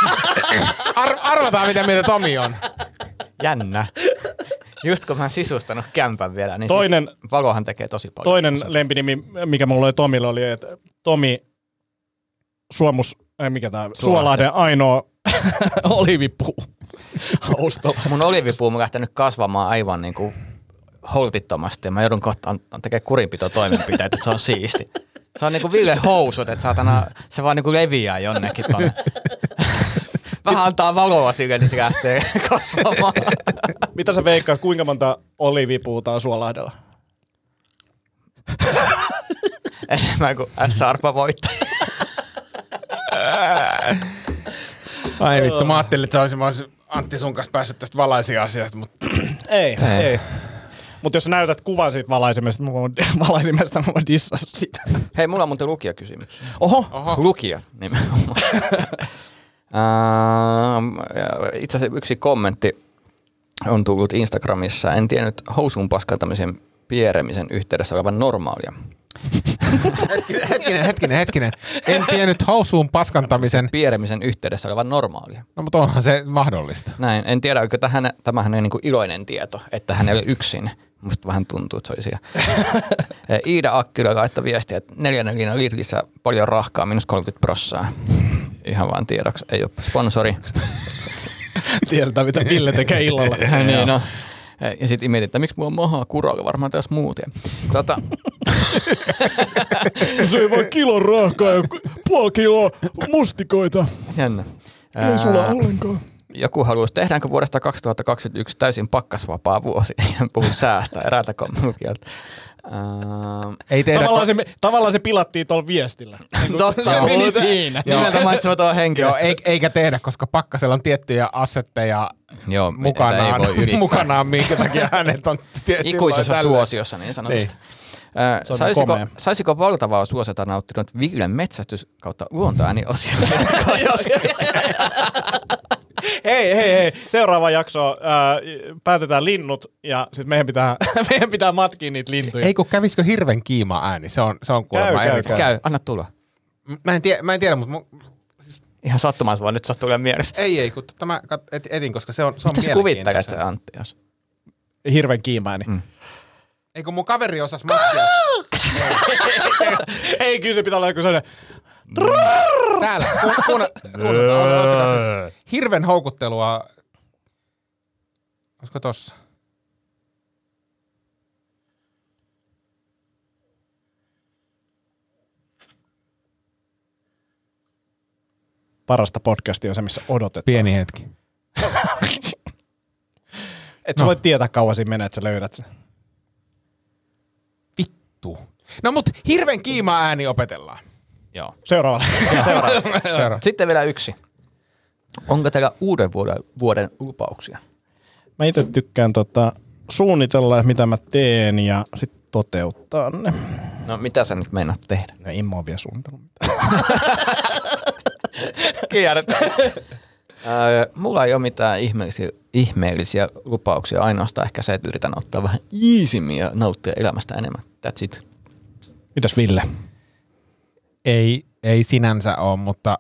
Ar, arvataan, mitä mieltä Tomi on. Jännä. Just kun mä oon sisustanut kämpän vielä, niin Toinen- siis valohan tekee tosi paljon. Toinen lempinimi, mikä mulla oli Tomille, oli, että Tomi Suomus, ei mikä tää, Suolahden ainoa olivipuu. Haustolla. Mun olivipuu on lähtenyt kasvamaan aivan niinku holtittomasti ja mä joudun kohta tekemään kurinpitotoimenpiteitä, että se on siisti. Se on niinku Ville housut, että saatana, se vaan niinku leviää jonnekin tonne. Vähän antaa valoa sille, niin se lähtee kasvamaan. Mitä sä veikkaat, kuinka monta olivipuuta on Suolahdella? Enemmän kuin S-arpa voittaa. Ai vittu, mä ajattelin, että se olisi Antti sun kanssa päässyt tästä valaisia-asiasta, mutta Ei, ei. Ei. ei. Mutta jos sä näytät kuvan siitä valaisimesta, mä voin, valaisimesta mä voin dissata sitä. Hei, mulla on muuten lukijakysymys. Oho. Oho. Lukija nimenomaan. Äh, itse asiassa yksi kommentti on tullut Instagramissa. En tiennyt housuun paskantamisen pieremisen yhteydessä olevan normaalia. hetkinen, hetkinen, hetkinen. En tiennyt housuun paskantamisen. Pieremisen yhteydessä olevan normaalia. No mutta onhan se mahdollista. Näin. En tiedä, onko tähän, tämähän on niin kuin iloinen tieto, että hän ei ole yksin. Musta vähän tuntuu, että se oli siellä. Iida Akkila laittoi viestiä, että neljännellä Lidlissä paljon rahkaa, minus kolmekymmentä prossaa. Ihan vaan tiedoksi, ei ole sponsori. Tiedetään, mitä Ville tekee illalla. niin, no. Ja sitten mietin, että miksi mulla on mahaa kuralla, varmaan tässä muuta. Tota, Se ei vaan kilon rahkaa ja puoli kiloa mustikoita. jännä. Ei sulla ollenkaan. joku haluaisi, tehdäänkö vuodesta kaksituhattakaksikymmentäyksi täysin pakkasvapaa vuosi? En puhu säästä eräältä kommunikieltä. Uh, Ei tehdä tavallaan, ko- se, tavallaan se pilattiin tuolla viestillä. Niin no, se meni siinä. Nimeltä mainitsema tuo henkilö. Joo, eikä tehdä, koska Pakkasella on tiettyjä assetteja Joo, mukanaan, mukanaan, minkä takia hänet on ikuisessa suosiossa niin sanotusti. Niin. Äh, saisiko, saisiko valtavaa suosiota nauttinut Villen metsästys kautta luontoääniosia? hei, hei, hei. Seuraava jakso ää, päätetään linnut ja sitten meidän pitää, meidän pitää matkia niitä lintuja. Ei kun kävisikö hirven kiima ääni? Se on, se on kuulemma käy, käy, käy. käy, anna tulla. Mä en, tie, mä en tiedä, mutta... Mun, siis, ihan sattumalta vaan nyt sattuu olemaan mielessä. Ei, ei, kun mä et, etin, koska se on, se on mitäs kuvittelet se Antti, jos? Hirven kiima ääni. Mm. Ei kun mun kaveri osasi matkia. Ei, kyllä se pitää olla joku sellainen... Täällä, kuuna, kuuna, kuuna, hirven houkuttelua. Olisiko tossa? Parasta podcastia on se, missä odotetaan. Pieni hetki. Et sä no. voit tietää kauan siinä menee, että sä löydät sen. Vittu. No mut hirven kiima ääni opetellaan. Joo. Seuraavalle. Seuraava. Seuraava. Sitten vielä yksi. Onko teillä uuden vuoden, vuoden lupauksia? Mä itse tykkään tota, suunnitella, mitä mä teen ja sitten toteuttaa ne. No mitä sä nyt meinaat tehdä? No en mä oo vielä suunnitellut mitään. Kierretään. Öö, mulla ei ole mitään ihmeellisiä, ihmeellisiä lupauksia, ainoastaan ehkä se, että yritän ottaa vähän easimmin ja nauttia elämästä enemmän. That's it. Mitäs Ville? Ei, ei sinänsä ole, mutta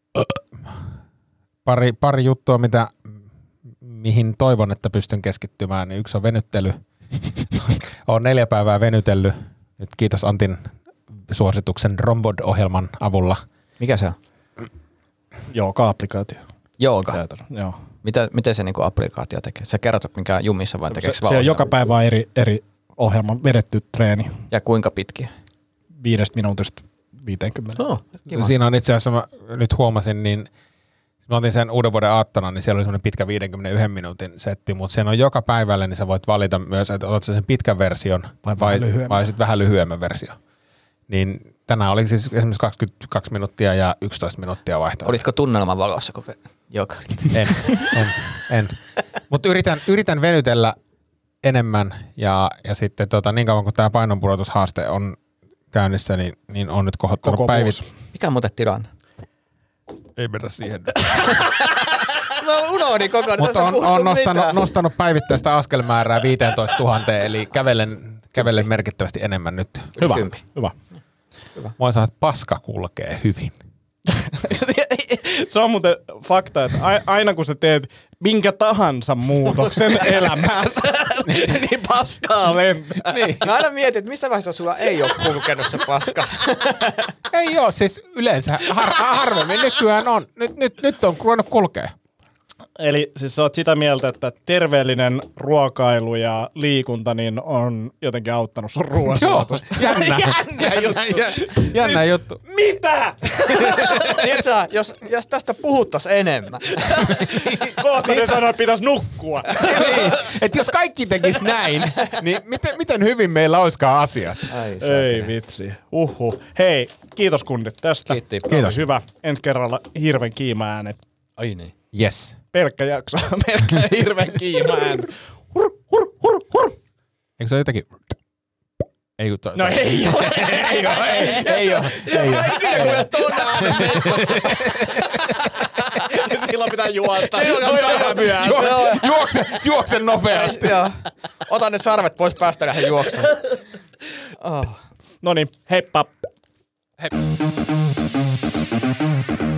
pari, pari juttua, mitä, mihin toivon, että pystyn keskittymään. Niin yksi on venyttely. Olen neljä päivää venytellyt. Nyt kiitos Antin suosituksen Rombod-ohjelman avulla. Mikä se on? Jooga-applikaatio. Jooga? Joo. Mitä, miten se niinku applikaatio tekee? Sä kerrot, mikä jumissa vai tekeekö se, se on joka päivä eri, eri ohjelman vedetty treeni. Ja kuinka pitkiä? Viidestä minuutista viisikymmentä. Oh, siinä on itse asiassa, mä nyt huomasin, niin mä otin sen uuden vuoden aattona, niin siellä oli semmoinen pitkä viidenkymmenenyhden minuutin setti, mutta sen on joka päivälle, niin sä voit valita myös, että otat sen pitkän version vai, vai, vai sitten vähän lyhyemmän version. Niin tänään oli siis esimerkiksi kaksikymmentäkaksi minuuttia ja yksitoista minuuttia vaihtoehto. Olitko tunnelman valossa, kun joka? En, en, en. Mutta yritän, yritän venytellä enemmän ja, ja sitten tota, niin kauan kuin tämä painonpudotushaaste on käynnissä, niin, niin on nyt kohottanut päivit. Mikä on muuten tilanne? Ei mennä siihen. Mä unohdin koko ajan. Mutta on, on nostanut, nostanut päivittäistä askelmäärää viisitoistatuhatta, eli kävelen, kävelen merkittävästi enemmän nyt. Hyvä. Hyvä. Hyvä. Voin sanoa, että paska kulkee hyvin. Se on muuten fakta, että aina kun sä teet minkä tahansa muutoksen elämässä, niin, niin paskaa lentää. Niin. Mä aina mietin, että missä vaiheessa sulla ei ole kulkenut se paska. Ei oo, siis yleensä har- harvemmin nykyään on. Nyt, nyt, nyt on ruvennut kulkea. Eli siis sä oot sitä mieltä, että terveellinen ruokailu ja liikunta niin on jotenkin auttanut sun ruoansuotusta. Jännä. Jännä juttu. Jännä siis, juttu. Mitä? Tiedätkö, jos, jos tästä puhuttais enemmän. Kohta ne sanoo, että pitäisi nukkua. Niin, että jos kaikki tekis näin, niin miten, miten hyvin meillä olisikaan asiat? Ai, ei vitsi. Uhu. Hei, kiitos kundit tästä. Kiitti. Kiitos. Hyvä. Ensi kerralla hirven kiima-äänet. Ai niin. Yes. Pelkkä jakso. Pelkkä hirven kiima-ääni. Hur, hur, hur, hur. Eikö se ole jotakin? Ei, kun to, no ei ole. Ei ole. Ei, ei ole. Ei ole. Mä ikinä kuulen ton äänen metsässä. Silloin pitää juosta. Silloin pitää juokse, juokse, juokse nopeasti. Joo. Ota ne sarvet pois päästä lähden juoksemaan. Oh. Noniin, heippa. Hei.